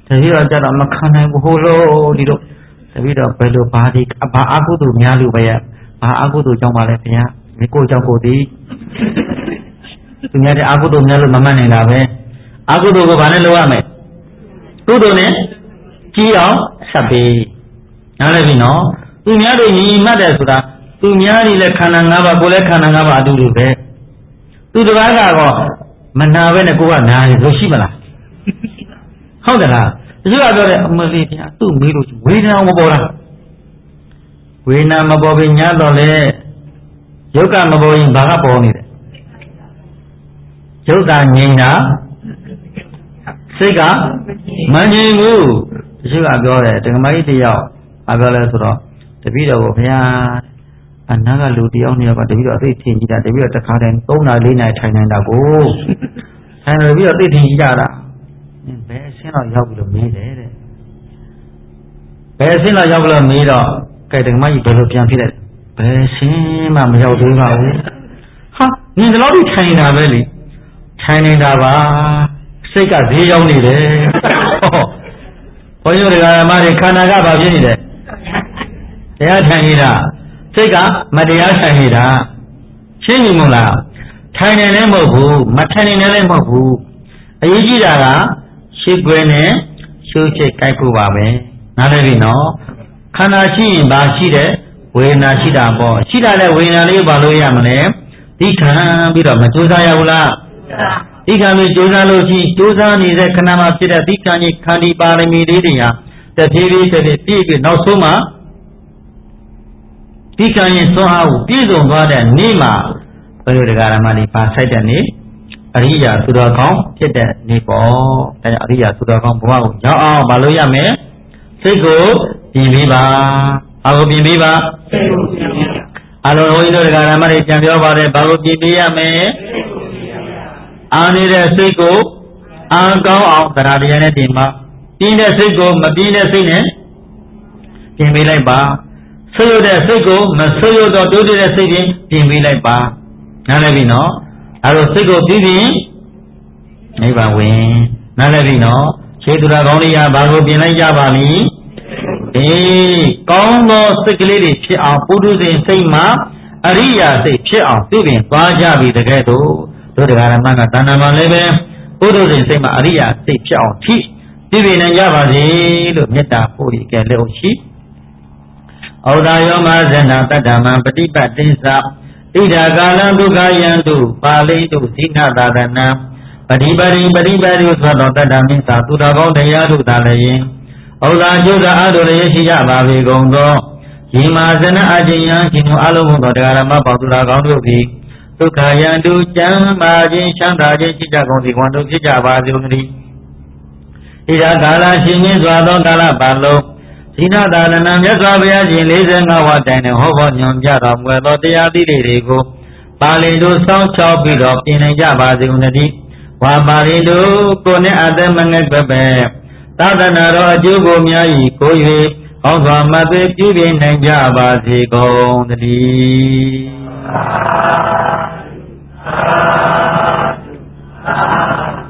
တပည့်တော်ကြတော့မခံနိုင်ဘူးဟိုလိုဒီလိုတပည့်တော်ဘယ်လိုဘာအကုသိုလ်များလို့ပဲဘာအကုသိုလ်ကြောင့်ပါလဲခင်ဗျာဒီကိုကြောင့်ကိုဒီသူများတဲ့အကုသိုလ်များလို့မမှတ်နိုင်တာပဲအကုသိုလ်ကိုဘာနဲ့လုပ်ရမလဲကုသိုလ်နဲ့ကြီးအောင်ဆက်ပေးနားလည်ပြီနော်သူများတွေညီမှတ်တယ်ဆိုတာသူများကြီးလည်းခန္ဓာ၅ပါးကိုယ်လည်းခန္ဓာ၅ပါးအတူတူပဲသူတစ်ပါးကတော့မနာပဲနဲ့ကိုကနာတယ်လို့ရှိမလားဟုတ်တယ်လားတချို့ကပြောတယ်အမလေးဗျာသူ့မေးလို့ဝေဒနာမပေါ်လားဝေဒနာမပေါ်ပြီညာတော့လေယုတ်ကမပေါ်ရင်ဘာကပေါ်နေတယ်ယုတ်တာငြိမ်တာစိတ်ကမငြိမ်ဘူးတချို့ကပြောတယ်ဒကမကြီးတယောက်အပြောလဲဆိုတော့တပည့်တော်ကိုဘုရားအနာကလူတယောက်နေတော့တပည့်တော်အသိထင်ကြီးတာတပည့်တော်တစ်ခါတည်း3 နာရီ 4 နာရီထိုင်နေတာကိုထိုင်လို့ပြီးတော့သိထင်ကြီးကြတာဘယ်အဆင်းတော့ရောက်ပြီလို့မေးတယ်တဲ့ဘယ်အဆင်းတော့ရောက်ပြီလို့မေးတော့ကဲဒကမကြီးဘယ်လိုပြန်ဖြစ်လဲဘယ်အဆင်းမှမရောက်သေးပါဘူးဟာနင်ဒီလောက်ထိထိုင်နေတာပဲလေထိုင်နေတာပါစိတ်ကဈေးရောက်နေတယ်ဘုန်းကြီးတို့ဓမ္မတွေခန္ဓာကဘာဖြစ်နေလဲတရားထိုင်နေတာစိတ်ကမတရားထိုင်နေတာရှင်းပြီမို့လားထိုင်နေလည်းမဟုတ်ဘူးမထိုင်နေလည်းမဟုတ်ဘူးအရေးကြီးတာကရှစ်ခွဲနဲ့ရှုပ်ချက်ကြိုက်ဖို့ပါပဲနားလည်ပြီနော်ခန္ဓာရှိရင်ဘာရှိတယ်ဝေဒနာရှိတာပေါ့ရှိတာလည်းဝေဒနာလေးဘာလို့ရမလဲသိခံပြီးတော့မကြိုးစားရဘူးလားသိခံပြီးကြိုးစားလို့ရှိကြိုးစားနေတဲ့ခဏမှဖြစ်တဲ့သိခံကြီးခန္ဒီပါရမီလေးတွေဟာတဖြည်းဖြည်းပြည့်ပြီးနောက်ဆုံးမှသိခံရင်စွမ်းအားကိုပြည့်စုံသွားတဲ့နေ့မှာဘယ်လိုတရားဓမ္မတွေပါဆိုင်တဲ့နေ့အရိယာသူတော်ကောင်းဖြစ်တဲ့နေ့ပေါ့ဒါကြောင့်အရိယာသူတော်ကောင်းဘဝကိုရောက်အောင်မလုပ်ရမယ်စိတ်ကိုပြင်ပေးပါဘာကိုပြင်ပေးပါစိတ်ကိုပြင်ပေးပါအလုံးဝိတို့တရားဓမ္မတွေပြန်ပြောပါတယ်ဘာကိုပြင်ပေးရမလဲအာနေတဲ့စိတ်ကိုအာကောင်းအောင်တရားတရားနဲ့တင်ပါပြင်းတဲ့စိတ်ကိုမပြင်းတဲ့စိတ်နဲ့ပြင်ပေးလိုက်ပါဆွေးရတဲ့စိတ်ကိုမဆွေးရတော့တိုးတဲ့စိတ်ဖြင့်ပြင်ပေးလိုက်ပါနားလည်ပြီနော်အဲလိုစိတ်ကိုပြီးပြီးနိဗ္ဗာန်ဝင်နားလည်ပြီနော်ခြေသူတော်ကောင်းလေးကဘာကိုပြင်လိုက်ကြပါလိမ့်ကောင်းသောစိတ်ကလေးတွေဖြစ်အောင်ပုထုဇဉ်စိတ်မှာအရိယာစိတ်ဖြစ်အောင်ပြုပြင်သွားကြပြီတကယ်တော့တို့တရားဓမ္မကတဏ္ဍာမှာလည်းပဲပုထုဇဉ်စိတ်မှာအရိယာစိတ်ဖြစ်အောင်ဖြစ်ပြုပြင်နိုင်ကြပါစေလို့မေတ္တာပို့ရကြလို့ရှိဩဒါယောမဇဏတတ္တမံပฏิပတ်တိသဣဒာကာလဒုက္ခယံတုပါဠိတုဇိနသာသနံပฏิပရိပฏิပရိသောတတ္တမိသာသူတော်ကောင်းတရားတို့သာလည်းဩဒါကျုပ်သာအတုလည်းရှိကြပါပေကုန်သောယိမာဇဏအခြင်းယံရှင်အလုံးစုံသောတရားဓမ္မပေါသူတော်ကောင်းတို့သည်ဒုက္ခယံတုကျမ်းမာခြင်းချမ်းသာခြင်းရှိကြကုန်သည်ဝန်တို့ဖြစ်ကြပါစေကုန်သတည်းဣဒာကာလရှင်မြင့်စွာသောကာလပတ်လုံးဇိနသာသနာမြတ်စွာဘုရားရှင်45 ဝါတိုင်နဲ့ဟောပေါ်ညွှန်ပြတော်မူသောတရားသီးတွေကိုပါဠိတို့စောင့်ချောက်ပြီးတော့ပြင်နိုင်ကြပါစေကုန်သတည်းဝါပါဠိတို့ကိုယ်နဲ့အသက်မငဲ့ပဲသာသနာတော်အကျိုးကိုများ၏ကို၍ဟောစွာမှတ်သိပြုပြင်နိုင်ကြပါစေကုန်သတည်း